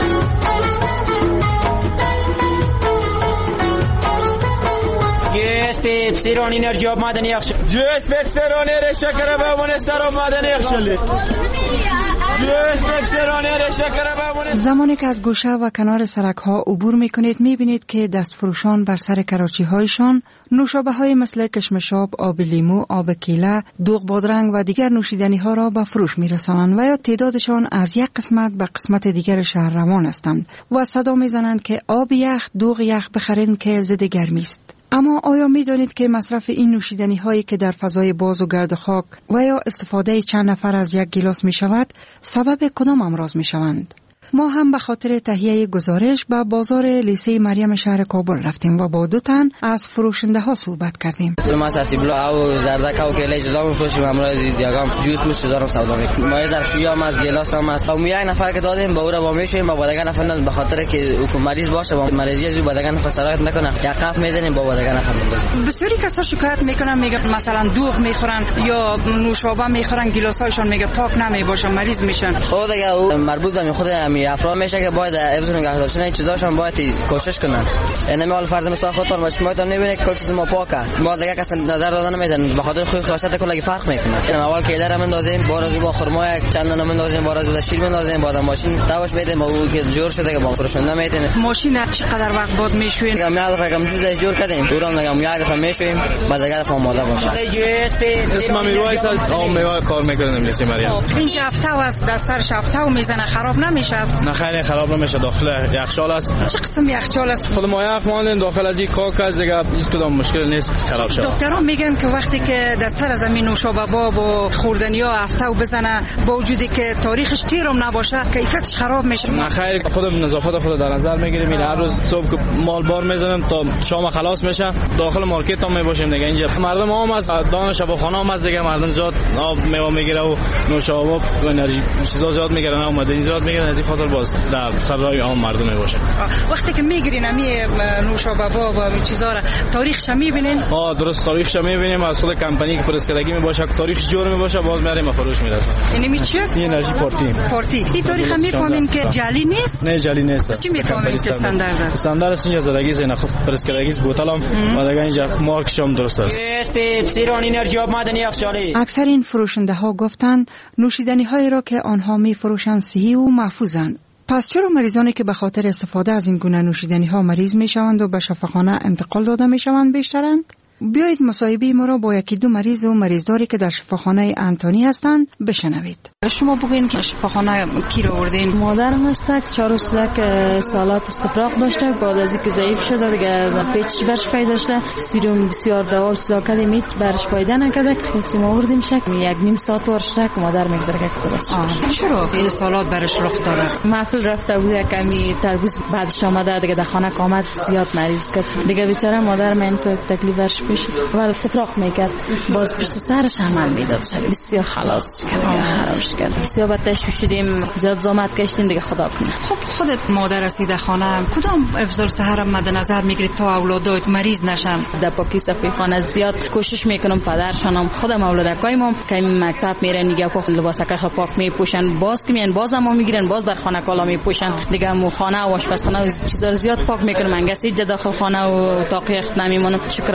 پپسیران انرژی آب معدنی یخچال. جوس پپسیران شکر بمونه سراب معدنی یخچالی. جوس پپسیران شکر بمونه. زمانی که از گوشه و کنار سرک ها عبور میکنید میبینید که دستفروشان بر سر کراچی هایشان نوشابه های مثل کشمشاب، آب لیمو، آب کیله، دوغ بادرنگ و دیگر نوشیدنی ها را به فروش میرسانند و یا تعدادشان از یک قسمت به قسمت دیگر شهر روان هستند و صدا میزنند که آب یخ، دوغ یخ بخرین که ضد گرمی است. اما آیا می دانید که مصرف این نوشیدنی هایی که در فضای باز و گرد خاک و یا استفاده چند نفر از یک گیلاس می شود سبب کدام امراض می شوند؟ ما هم به خاطر تهیه گزارش به بازار لیسه مریم شهر کابل رفتیم و با دو تن از فروشنده ها صحبت کردیم. ما ساسیبلا او زردک او کیله اجازه می‌فروشیم، امروز دیگام جوس می‌شدارم سودا می‌کنیم. ما ظرفشویی هم از گلاس هم از او یک نفر که دادیم با او را با میشیم با دیگه نفر به خاطر که او مریض باشه با مریضی از با دیگه نفر سرایت نکنه یک قف میزنیم با دیگه نفر می‌بازیم. بسیاری کسا شکایت میکنن، میگه مثلا دوغ میخورن یا نوشابه میخورن، گلاسایشون میگه پاک نمیباشه، مریض میشن. خود دیگه او مربوط به خود همین افراد میشه که باید حفظ نگاه داشتن این چیزاشون باید کوشش کنن. یعنی ما فرض مثلا خودتون باشه ما تا نمیبینه کل چیز ما پاکه، ما دیگه کس نظر دادن نمیدن به خاطر خوی خاصیت کلی فرق میکنه. اول که اداره مندازیم بارازی با خرما یک چند نمه مندازیم، بارازی با شیر مندازیم، بعد ماشین تاوش میدیم او که جور شده که با فروشنده میتونه. ماشین چقدر وقت بعد میشوین؟ میگم میاد رقم چیز جور کردیم دورم میگم یک دفعه میشویم بعد دیگه دفعه آماده باشه. اسم میوایس آم میوه کار میکنیم لیسی مریم. این هفته از دستر هفته و میزنه خراب نمیشه؟ نه خیلی خراب نمیشه، داخل یخچال است. چه قسم یخچال است؟ خود ما یخ ماندن داخل از این کاک از دیگه هیچ کدام مشکل نیست خراب شه. دکترها میگن که وقتی که دستر از زمین نوشابه باب و خوردنی ها هفته و بزنه با وجودی که تاریخش تیرم نباشه کیفیتش خراب میشه. نه خیر، خودم نظافت خود در نظر میگیریم. این هر روز صبح که مال بار میزنم تا شام خلاص میشه داخل مارکت هم میباشیم دیگه. اینجا مردم هم از دان شبخانه هم از دیگه مردم زیاد آب میوه میگیره و نوشابه و انرژی چیزا زیاد میگیرن و مدن زیاد میگیرن، از این خاطر باز در سرای عام مردم میباشه. وقتی که میگیرین امی نوشابه با و چیزا را تاریخش میبینین؟ آ درست تاریخش میبینیم، از خود کمپانی که پرسکدگی میباشه تاریخ جور میباشه باز میاریم فروش میدن. یعنی می چی است؟ انرژی پارتی. پارتی. این تاریخ میفهمین که جعلی نیست؟ نه جعلی نیست. چی میفهمین که استاندارد است؟ استاندارد است اینجا زدگی زین خود پرسکدگی بوتل هم و دیگه اینجا مارکش هم درست است. پپسیران انرژی آب معدنی یخچالی. اکثر این فروشنده ها گفتند نوشیدنی هایی را که آنها میفروشند صحی و محفوظند. پس چرا مریضانی که به خاطر استفاده از این گونه نوشیدنی ها مریض می شوند و به شفاخانه انتقال داده می شوند بیشترند؟ بیایید مصاحبه ما را با یکی دو مریض و مریضداری که در شفاخانه انتونی هستند بشنوید. شما بگوین که شفاخانه کی رو آوردین؟ مادرم است، چهار روز که سالات استفراغ داشته، بعد از اینکه ضعیف شده دیگه پیچش برش پیدا داشته، سیروم بسیار دوا چیزا کردیم میت برش پیدا نکرده، کسی ما آوردیم شک یک نیم ساعت ورش که مادر میگذره که خودش. چرا این سالات برش رخ داده؟ محفل رفته بود کمی تربوز بعدش آمده دیگه در خانه آمد زیاد مریض کرد دیگه بیچاره مادر من تو تکلیفش پیش و استفراغ میکرد، باز پشت سرش عمل میداد، بسیار خلاص کرد خرابش کرد، بسیار با تشویش شدیم، زیاد زحمت کشیدیم دیگه خدا کنه. خب خودت مادر هستی در خانه، کدام افضل سحر مد نظر میگیری تا اولادات مریض نشن؟ در پاکی صفحه خانه زیاد کوشش میکنم، پدرشانم خودم اولادکایم که مکتب میرن دیگه خود لباسک پاک میپوشن، باز که میان باز هم میگیرن باز بر خانه کالا میپوشن دیگه، مو خانه و آشپزخانه و چیزا زیاد پاک میکنم، منگسی داخل خانه و اتاق یخت نمیمونم. شکر اولادکایم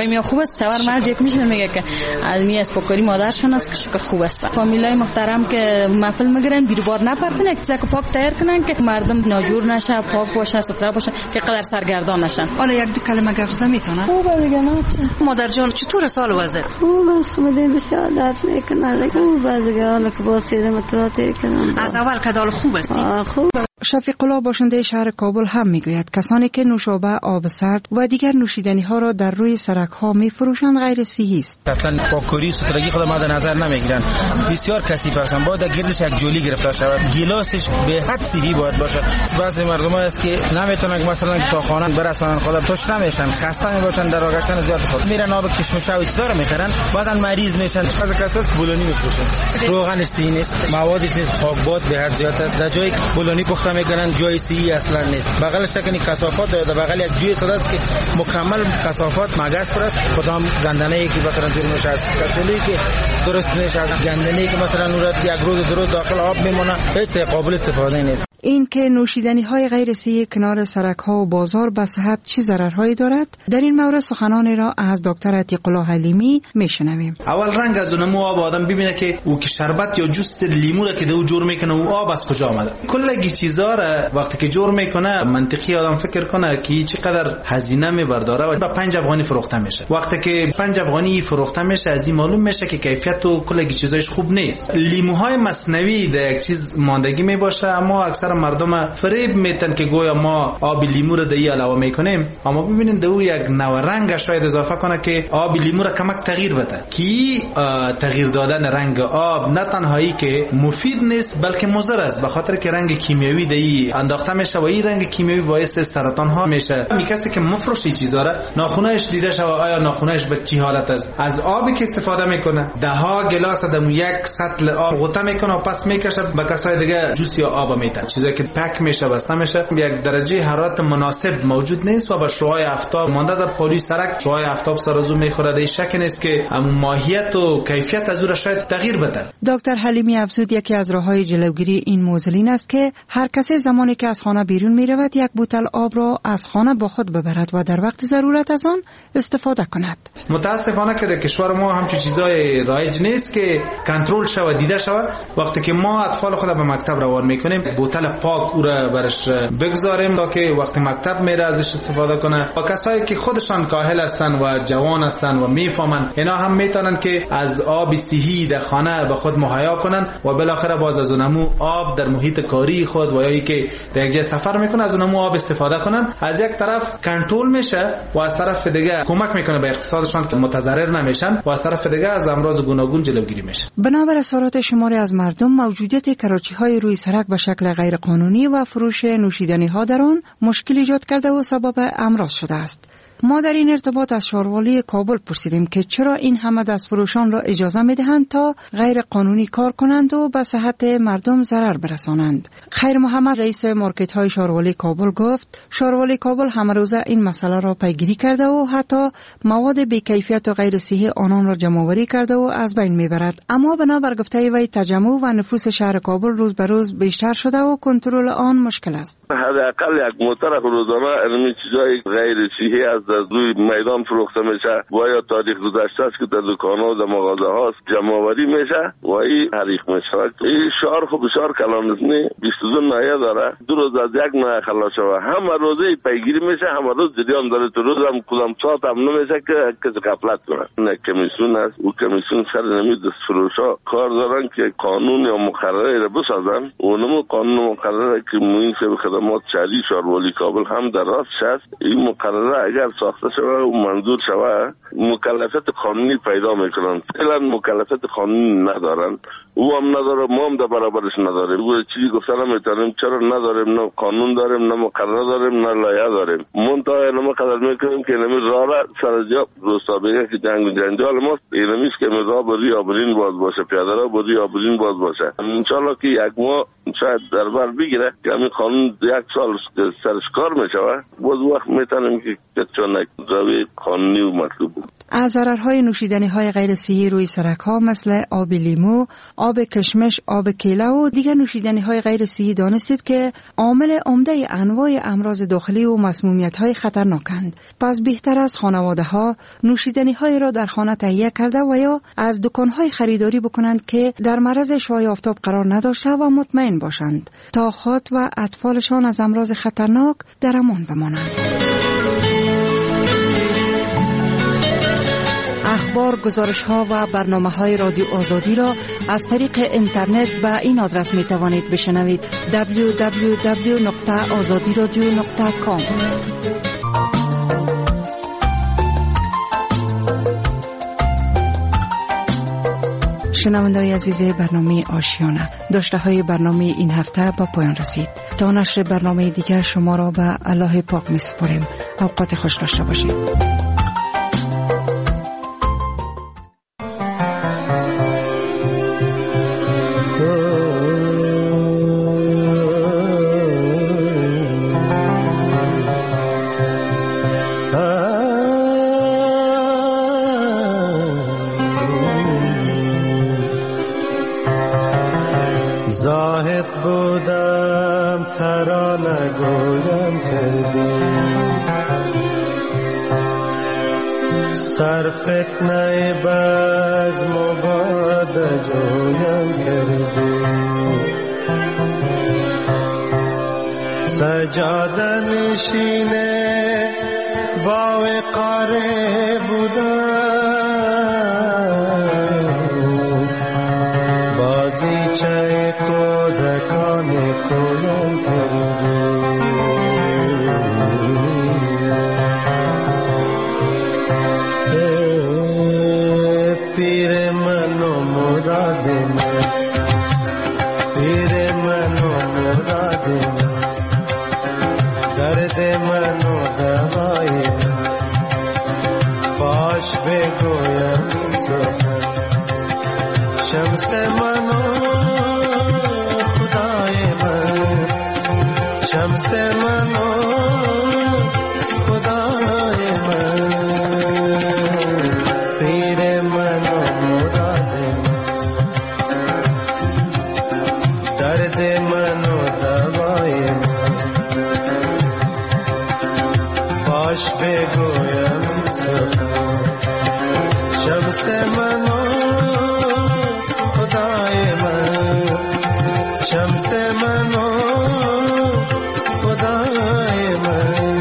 می خوب است. شوهر مرد یک میشه میگه که می اسپاکاری مادرشون است که شکر خوب است. فامیلای محترم که محفل میگیرن بیروبار نپرتن، یک چیزا که پاک تیار کنن که مردم ناجور نشه، پاک باشه، ستره باشه، که قدر سرگردان نشن. حالا یک دو کلمه گفت زدن میتونه؟ خوبه دیگه. نه مادر جان چطور سال وضع؟ خوب است. مدام بسیار میکنه. خوب است دیگه. حالا که با سیر متواتر کنن. از اول کدال خوب است. خوب. شفیق الله باشنده شهر کابل هم میگوید کسانی که نوشابه، آب سرد و دیگر نوشیدنی ها را در روی سرک ها میفروشند غیر صحی است. اصلا پاکوری سترگی خود ما در نظر نمیگیرند. بسیار کثیف هستند. باید گردش یک جولی گرفتار شود. گیلاسش به حد صحی باید باشد. بعضی مردم است که نمیتونن مثلا تا خانه برسونن، خود توش نمیشن، خسته میباشن، در آگشتن زیاد خود میرن آب کشمش و چیزا رو میخرن، بعدن مریض میشن. از کسات بولونی میفروشن. روغن استین است، مواد است، خاکباد به حد زیاد است. در جای بولونی پخته میکنن جای صحی اصلا نیست. بغل سکنی کثافات داره، بغل یک جوی صدا است که مکمل کثافات مگس پر است. کدام گندنه‌ای که مثلا دور میشه از کسلی که درست نشه، از گندنه‌ای که مثلا نورات یک روز دو روز داخل آب میمونه، هیچ قابل استفاده نیست. این که نوشیدنی های غیر صحی کنار سرک ها و بازار به صحت چه ضررهایی دارد، در این مورد سخنانی را از دکتر عتیق الله حلیمی میشنویم. اول رنگ از نمو آب آدم ببینه که او که شربت یا جوس لیمو را که دو جور میکنه او آب از کجا آمده. کلگی چیزا را وقتی که جور میکنه منطقی آدم فکر کنه که چقدر هزینه میبرداره و با پنج افغانی فروخته میشه. وقتی که پنج افغانی فروخته میشه از این معلوم میشه که کیفیت و کلگی چیزایش خوب نیست. لیموهای مصنوعی در یک چیز ماندگی میباشه، اما اکثر مردم فریب میتن که گویا ما آب لیمو رو دهی علاوه میکنیم، اما ببینید دو یک نو رنگ شاید اضافه کنه که آب لیمو رو کمک تغییر بده. کی تغییر دادن رنگ آب نه تنهایی که مفید نیست بلکه مضر است، به خاطر که رنگ کیمیایی دهی انداخته میشه و این رنگ کیمیایی باعث سرطان ها میشه. می کسی که مفروشی چیزا را ناخونهش دیده شو آیا ناخونهش به چی حالت است، از آبی که استفاده میکنه ده ها گلاس دم یک سطل آب غوطه میکنه و پس میکشه به کسای دیگه جوس یا آب میتن، چیزی که پک میشه بسته میشه. یک درجه حرارت مناسب موجود نیست و با شعاع آفتاب مانده در پالی سرک شعاع آفتاب سرازو میخوره. در شک نیست که ماهیت و کیفیت از او را شاید تغییر بده. دکتر حلیمی افزود یکی از راههای جلوگیری این موضوع این است که هر کسی زمانی که از خانه بیرون میرود یک بوتل آب را از خانه با خود ببرد و در وقت ضرورت از آن استفاده کند. متاسفانه که در کشور ما همچون چیزای رایج نیست که کنترل شود دیده شود. وقتی که ما اطفال خود به مکتب روان میکنیم بوتل پاک او را برش بگذاریم تا که وقتی مکتب میره ازش استفاده کنه. و کسایی که خودشان کاهل هستن و جوان هستن و میفهمن اینا هم میتونن که از آب صحی در خانه به خود مهیا کنن و بالاخره باز از اونمو آب در محیط کاری خود و یا ای که در یک جای سفر میکنه از اونمو آب استفاده کنن. از یک طرف کنترل میشه و از طرف دیگه کمک میکنه به اقتصادشان که متضرر نمیشن و از طرف دیگه از امراض گوناگون جلوگیری میشه. بنابر اظهارات شماری از مردم موجودیت کراچی های روی سرک به شکل غیر قانونی و فروش نوشیدنی ها در آن مشکل ایجاد کرده و سبب امراض شده است. ما در این ارتباط از شاروالی کابل پرسیدیم که چرا این همه دستفروشان را اجازه میدهند تا غیر قانونی کار کنند و به صحت مردم ضرر برسانند. خیر محمد رئیس مارکت های شاروالی کابل گفت شاروالی کابل همه روزه این مسئله را پیگیری کرده و حتی مواد بی‌کیفیت و غیر صحی آنان را جمع‌آوری کرده و از بین میبرد. اما بنابر گفته وی تجمع و نفوس شهر کابل روز به روز بیشتر شده و کنترل آن مشکل است. حداقل یک موتر روزانه علمی چیزای غیر صحی از روی میدان فروخته میشه و یا تاریخ گذشته است که در دکان‌ها و در مغازه هاست جمع‌آوری میشه و این حریق میشه. این شهر خب شهر کلانزنی بیست و دو ناحیه داره، دو روز از یک ناحیه خلاص شده، همه روزه پیگیری میشه، همه روز جریان داره. تو روز هم کدام ساعت هم نمیشه که کسی غفلت کنه. نه کمیسیون است، او کمیسیون سر نمید دستفروشا کار دارن که قانون یا مقرره را بسازن. اونمو قانون مقرره که محیط خدمات شهری شاروالی کابل هم در راست است. این مقرره اگر ساخته شوه و منظور شوه مکلفیت قانونی پیدا میکنن. فعلا مکلفیت قانونی ندارن، او هم نداره، ما هم در برابرش نداریم. او چیزی گفته نمیتونیم چرا نداریم، نه قانون داریم، نه مقرره داریم، نه لایحه داریم. منتها اینما قدر میکنیم که اینمی راه را سر جا روستا بگه که جنگ و جنجال ماست، اینمیش که راه بری آبرین باز باشه، پیاده را بری آبرین باز باشه. انشالله که یک ماه شاید در بر بگیره که همین قانون یک سال سرش کار میشوه، باز وقت میتونیم که چون بودن زاویه قانونی و مطلوب بود. از ضررهای نوشیدنی های غیر صحی روی سرک ها مثل آب لیمو، آب کشمش، آب کیله و دیگر نوشیدنی های غیر صحی دانستید که عامل عمده انواع امراض داخلی و مسمومیت های خطرناکند. پس بهتر است خانواده ها نوشیدنی های را در خانه تهیه کرده و یا از دکان های خریداری بکنند که در معرض شعاع آفتاب قرار نداشته و مطمئن باشند تا خود و اطفالشان از امراض خطرناک در امان بمانند. اخبار، گزارش ها و برنامه های رادیو آزادی را از طریق اینترنت به این آدرس می توانید بشنوید: دبلیو دبلیو دبلیو دات آزادی رادیو دات کام. شنونده‌های عزیز برنامه آشیانه، داشته های برنامه این هفته با پایان رسید. تا نشر برنامه دیگر شما را به الله پاک می سپاریم. اوقات خوش داشته باشید. زاهد بودم ترانه گویم کردی، سر فتنه بزم و باد جویم کردی، سجاده نشینه با وقاره بودم، بازی چه کودکان کویم کردی، پیر من و مراد من، پیر من و مراد من، درد من و دوای من، باش بگویم این سخن، شمس من و خدای من، شمس من و خدای من، پیر من و مراد من، درد من و دوای من، باش بگویم سخن، شمس من و خدای من، شمس من و خدای من.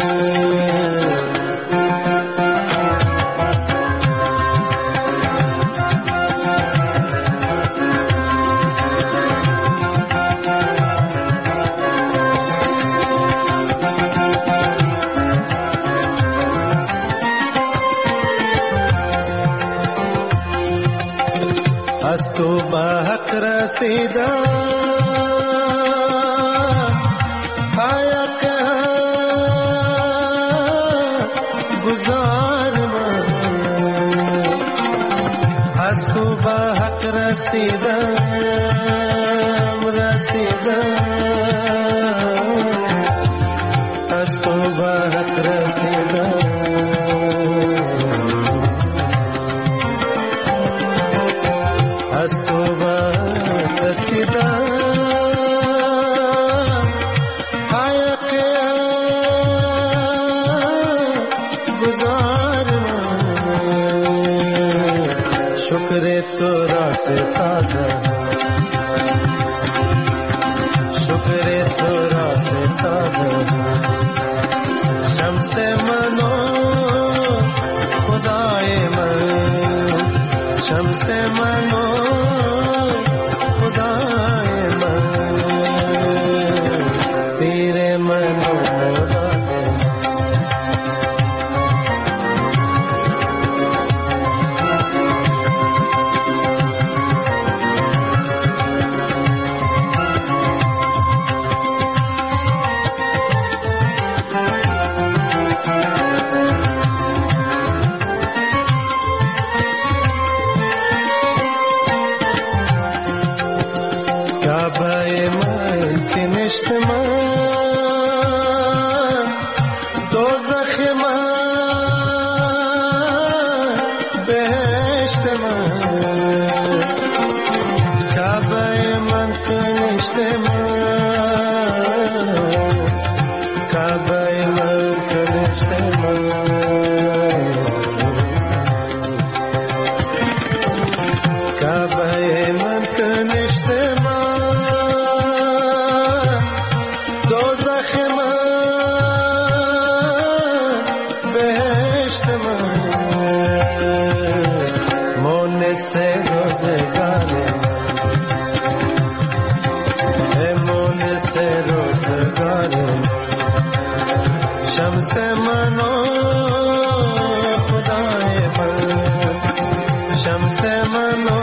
از تو به حق رسیدم، حق گزار من، از تو به حق رسیدم، رسیدم، از تو به حق رسیدم، از تو به رسیدم، حق گزار من، شکر تو را ستادم، شکر تو را ستادم، شمس من و خدای من، شمس من و خدای من، پیر من و مراد کنشت من کعبه من کنشت من کعبه من کنشت من دوزخ من بهشت من مونس روزگار مونس روزگار شمس من و خدای من شمس من و